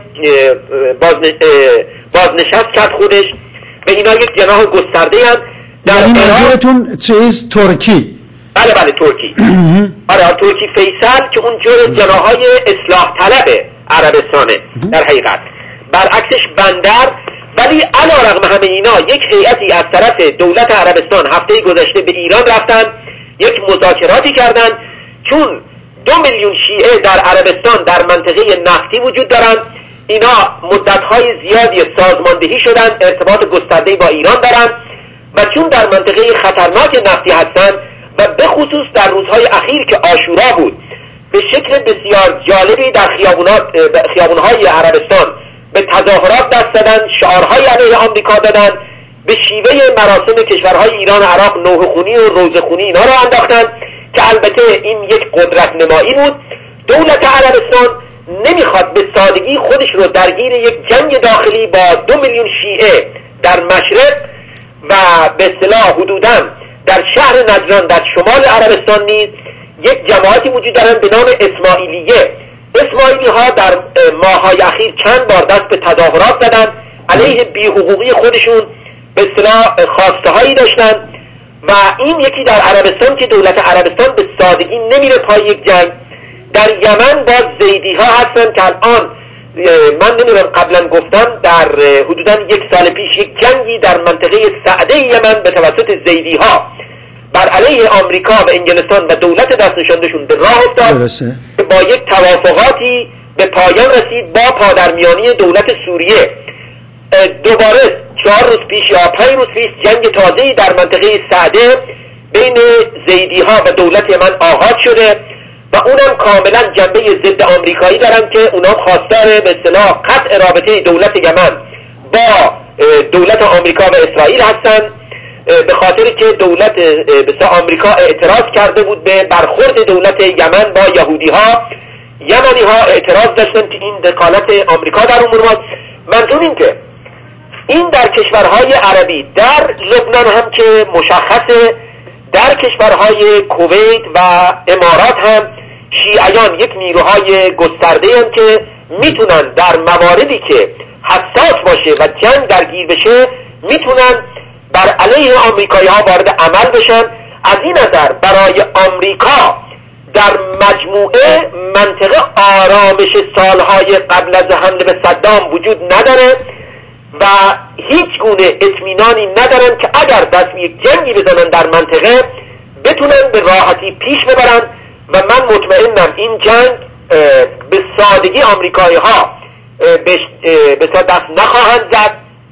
بازنشست کرد خودش. به اینا یک جناح گسترده هم در یعنی منظورتون چیز ترکی؟ بله بله ترکی. آره ترکی فیصل که اون جور جناحهای اصلاح طلب عربستانه در حقیقت، برعکسش بندر. ولی علیرغم همه اینا یک هیئتی از طرف دولت عربستان هفته گذشته به ایران رفتن، یک مذاکراتی کردن، چون دو میلیون شیعه در عربستان در منطقه نفتی وجود دارن. اینا مدتهای زیادی سازماندهی شدن، ارتباط گسترده‌ای با ایران دارن و چون در منطقه خطرناک نفتی هستن و به خصوص در روزهای اخیر که عاشورا بود به شکل بسیار جالبی در خیابونهای عربستان به تظاهرات دست دادن، شعارهای علیه آمریکا دادن، به شیوه مراسم کشورهای ایران و عراق نوحه خونی و روزه خونی اینا رو انداختن که البته این یک قدرت نمایی بود. دولت عربستان نمیخواد به سادگی خودش رو درگیر یک جنگ داخلی با دو میلیون شیعه در مشرق و به اصطلاح حدوداً در شهر نجران در شمال عربستان نیز یک جماعتی وجود دارن به نام اسماعیلیه. اسماعیلی ها در ماه‌های اخیر چند بار دست به تظاهرات زدن، علیه بی‌حقوقی خودشون به اصطلاح خواسته هایی داشتن و این یکی در عربستان که دولت عربستان به سادگی نمیره پای یک جنگ. در یمن باز زیدی ها هستن که الان من نمیدونم قبلا گفتم در حدوداً یک سال پیش یک جنگی در منطقه سعده یمن به توسط زیدی ها بر علیه آمریکا و انگلستان و دولت دست نشاندشون به راه افتاد که با یک توافقاتی به پایان رسید با پادرمیانی دولت سوریه. دوباره چهار روز پیش یا پنج روز پیش جنگ تازه‌ای در منطقه سعده بین زیدی ها و دولت یمن آغاز شده و اونم کاملا جنبه ضد آمریکایی دارن که اونم خواستار به اصطلاح قطع رابطه دولت یمن با دولت آمریکا و اسرائیل هستن، به خاطری که دولت بسیار آمریکا اعتراض کرده بود به برخورد دولت یمن با یهودی ها. یمنی ها اعتراض داشتن که این دخالت آمریکا در امور ماست. منظور این که این در کشورهای عربی، در لبنان هم که مشخصه، در کشورهای کویت و امارات هم شیعیان یک نیروهای گسترده هم که میتونن در مواردی که حساس باشه و جنگ درگیر بشه میتونن بر علیه آمریکایی ها وارد عمل بشن. از این نظر برای آمریکا در مجموعه منطقه آرامش سالهای قبل از حمله به صدام وجود نداره و هیچ گونه اطمینانی ندارن که اگر دست یک جنگی بزنن در منطقه بتونن به راحتی پیش ببرن و من مطمئنم این جنگ به سادگی آمریکایی ها به دست نخواهند زد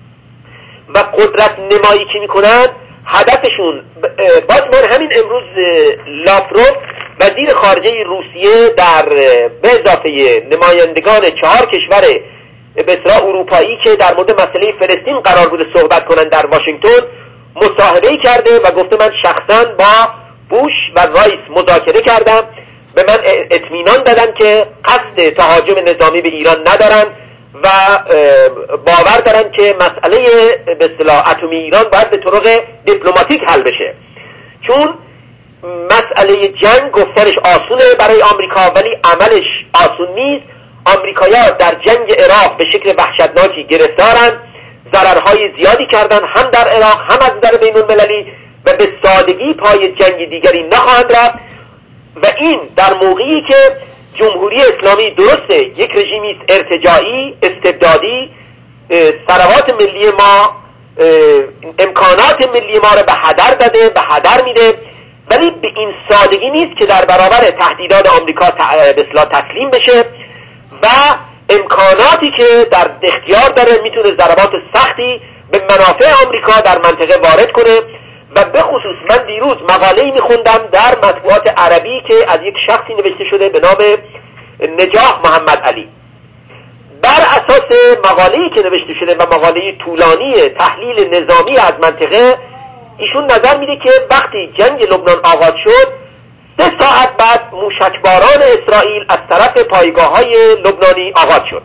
و قدرت نمایی که میکنن هدفشون. باز من همین امروز لاوروف وزیر خارجه روسیه در به اضافه نمایندگان چهار کشور به اصطلاح اروپایی که در مورد مسئله فلسطین قرار بوده صحبت کنن در واشنگتن مصاحبه کرده و گفته من شخصا با بوش و رایس مذاکره کردم، به من اطمینان دادن که قصد تهاجم نظامی به ایران ندارن و باور دارن که مسئله به اصطلاح اتمی ایران باید به طرق دیپلماتیک حل بشه، چون مسئله جنگ گفتنش آسونه برای آمریکا ولی عملش آسون نیست. آمریکایی‌ها در جنگ عراق به شکل وحشتناکی گرفتارن، ضررهای زیادی کردن هم در عراق هم از نظر بین المللی و به سادگی پای جنگ دیگری نخواهند رفت و این در موقعی که جمهوری اسلامی درسته یک رژیمی ارتجاعی استبدادی ثروات ملی ما امکانات ملی ما رو به هدر داده به هدر میده ولی به این سادگی نیست که در برابر تهدیدات آمریکا به اصطلاح تسلیم بشه و امکاناتی که در اختیار داره میتونه ضربات سختی به منافع آمریکا در منطقه وارد کنه. و به خصوص من دیروز مقاله‌ای میخوندم در مطبوعات عربی که از یک شخصی نوشته شده به نام نجاح محمد علی. بر اساس مقاله‌ای که نوشته شده و مقاله طولانی تحلیل نظامی از منطقه، ایشون نظر میده که وقتی جنگ لبنان آغاز شد سه ساعت بعد موشکباران اسرائیل از طرف پایگاه‌های لبنانی آغاز شد.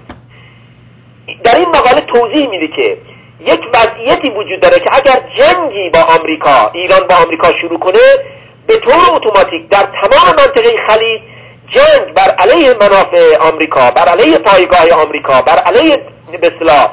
در این مقاله توضیح میده که یک وضعیتی وجود داره که اگر جنگی با آمریکا، ایران با آمریکا شروع کنه، به طور اتوماتیک در تمام منطقه خلیج جنگ بر علیه منافع آمریکا، بر علیه پایگاه آمریکا، بر علیه به اصطلاح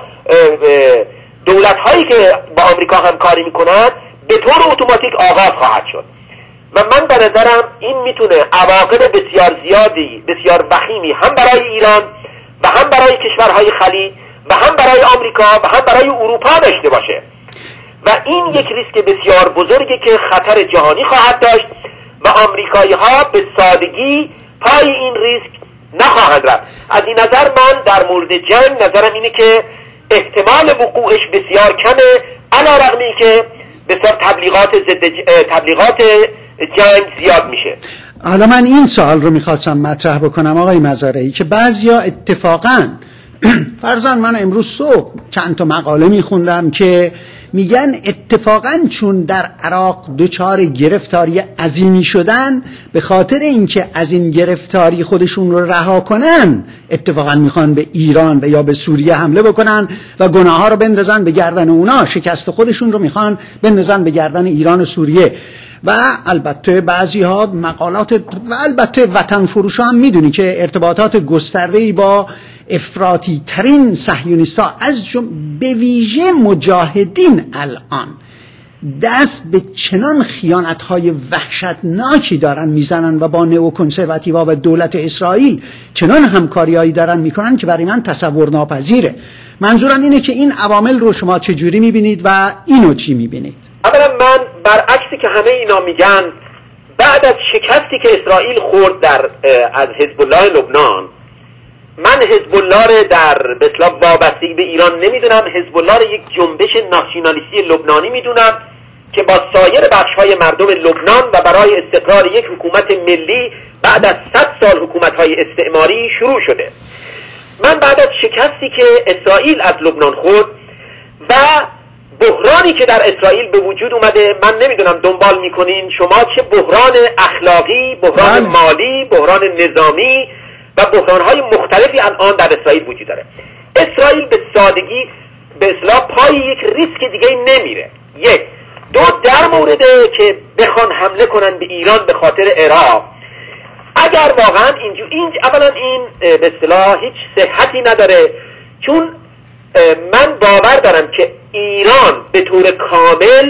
دولت‌هایی که با آمریکا همکاری میکنند به طور اتوماتیک آغاز خواهد شد. و من به نظرم این میتونه عواقب بسیار زیادی، بسیار وخیمی هم برای ایران و هم برای کشورهای خلیج و هم برای آمریکا و هم برای اروپا داشته باشه و این یک ریسک بسیار بزرگی که خطر جهانی خواهد داشت و آمریکایی ها به سادگی پای این ریسک نخواهند رفت. از این نظر من در مورد جنگ نظرم اینه که احتمال وقوعش بسیار کمه، علی رغم اینکه بسیار تبلیغات ضد تبلیغات جنگ زیاد میشه. حالا من این سوال رو میخواستم مطرح بکنم آقای مزارعی که بعضیا اتفاقاً فرضاً من امروز صبح چند تا مقاله میخوندم که میگن اتفاقاً چون در عراق دچار گرفتاری عظیمی شدن، به خاطر اینکه از این گرفتاری خودشون رو رها کنن اتفاقاً میخوان به ایران و یا به سوریه حمله بکنن و گناه ها رو بندازن به گردن اونا، شکست خودشون رو میخوان بندازن به گردن ایران و سوریه. و البته بعضی ها مقالات و البته وطن فروش هم میدونی که ارتباطات گسترده‌ای با افراطی ترین صهیونیست‌ها از جمله به ویژه مجاهدین الان دست به چنان خیانت‌های وحشتناکی دارن میزنن و با نئوکنسرواتیوها و دولت اسرائیل چنان همکاریایی دارن میکنن که برای من تصور ناپذیره. منظورم اینه که این عوامل رو شما چجوری میبینید و اینو چی میبینید؟ اولا من برعکسی که همه اینا میگن، بعد از شکستی که اسرائیل خورد در از حزب الله لبنان، من حزب الله رو در به اصطلاح وابستگی به ایران نمیدونم، حزب الله رو یک جنبش ناسیونالیستی لبنانی میدونم که با سایر بخش‌های مردم لبنان و برای استقرار یک حکومت ملی بعد از صد سال حکومت‌های استعماری شروع شده. من بعد از شکستی که اسرائیل از لبنان خورد و بحرانی که در اسرائیل به وجود اومده، من نمیدونم دنبال میکنین شما چه بحران اخلاقی، بحران بله. مالی، بحران نظامی و بحرانهای مختلفی الان در اسرائیل وجود داره. اسرائیل به سادگی به اصطلاح پای یک ریسک دیگه نمیره. یک دو در مورد که بخوان حمله کنن به ایران به خاطر عراق، اگر واقعا اینجا این اولا این به اصطلاح هیچ صحتی نداره، چون من باور دارم که ایران به طور کامل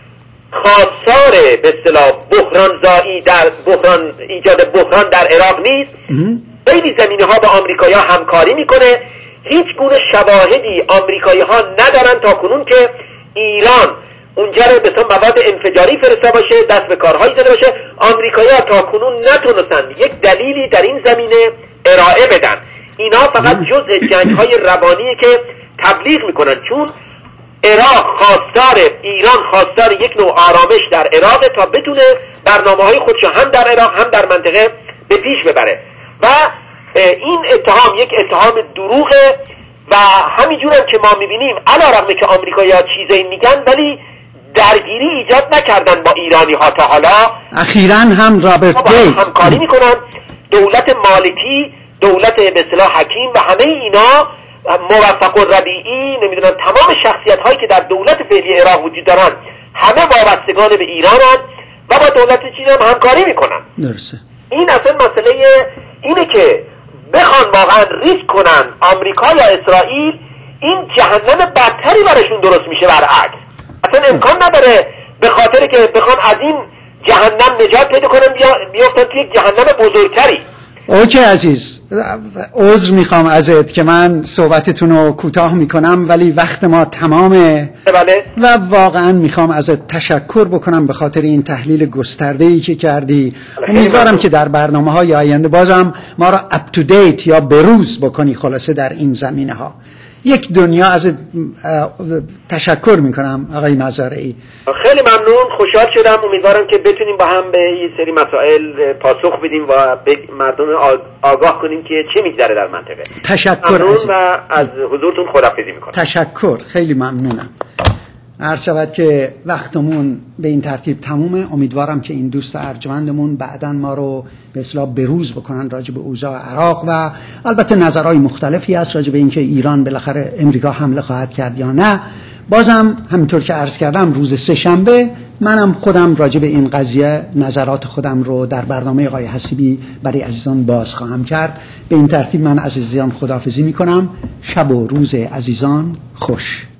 خواستار به اصطلاح بحران زایی در بحران ایجاد بحران در عراق نیست. خیلی زمینه‌ها با آمریکایی‌ها همکاری میکنه. هیچ گونه شواهدی آمریکایی‌ها ندارن تا کنون که ایران اونجا رو به مواد انفجاری فرسته باشه، دست به کارهایی زده باشه. آمریکایی‌ها تا کنون نتونستن یک دلیلی در این زمینه ارائه بدن. اینا فقط جزء جنگ‌های روانی که تبلیغ میکنن، چون عراق خواستار ایران خواستار یک نوع آرامش در عراق تا بتونه برنامه‌های خودشو هم در عراق هم در منطقه به پیش ببره و این اتهام یک اتهام دروغه و همینجور هم که ما میبینیم علی رغم که آمریکایی‌ها چیزایی میگن ولی درگیری ایجاد نکردن با ایرانی ها تا حالا. اخیراً هم رابرت دی همکاری میکنن، دولت مالکی، دولت به اصطلاح حکیم و همه اینا، موفق الربیعی، نمیدونم تمام شخصیت هایی که در دولت فعلی عراق وجود دارن همه وابستگان به ایرانن و با دولت چین هم همکاری میکنن. درسته. این اصلا مسئله اینه که بخوان واقعا ریسک کنن آمریکا یا اسرائیل، این جهنم بدتری براشون درست میشه. برعکس اصلا امکان نداره به خاطر که بخوان از این جهنم نجات پیدا کنن بیافتن توی یک جهنم بزرگتری. اوکی عزیز، عذر میخوام ازت که من صحبتتون رو کوتاه میکنم ولی وقت ما تمامه. بله. و واقعا میخوام ازت تشکر بکنم به خاطر این تحلیل گسترده‌ای که کردی. امیدوارم که در برنامه‌های آینده بازم ما را اپ تو دیت یا بروز بکنی خلاصه در این زمینه‌ها. یک دنیا از تشکر میکنم آقای مزارعی. خیلی ممنون، خوشحال شدم. امیدوارم که بتونیم با هم به این سری مسائل پاسخ بدیم و به مردم آگاه کنیم که چه میگذره در منطقه. تشکر ممنون و از حضورتون خداحافظی میکنم. تشکر، خیلی ممنونم. عرض شود که وقتمون به این ترتیب تمومه. امیدوارم که این دوست ارجمندمون بعداً ما رو به اصطلاح بروز بکنن راجع به اوضاع عراق و البته نظرهای مختلفی هست راجع به اینکه ایران بالاخره امریکا حمله خواهد کرد یا نه. بازم همینطور که عرض کردم روز سه شنبه منم خودم راجع به این قضیه نظرات خودم رو در برنامه آقای حسیبی برای عزیزان باز خواهم کرد. به این ترتیب من عزیزان خداحافظی میکنم. شب و روز عزیزان خوش.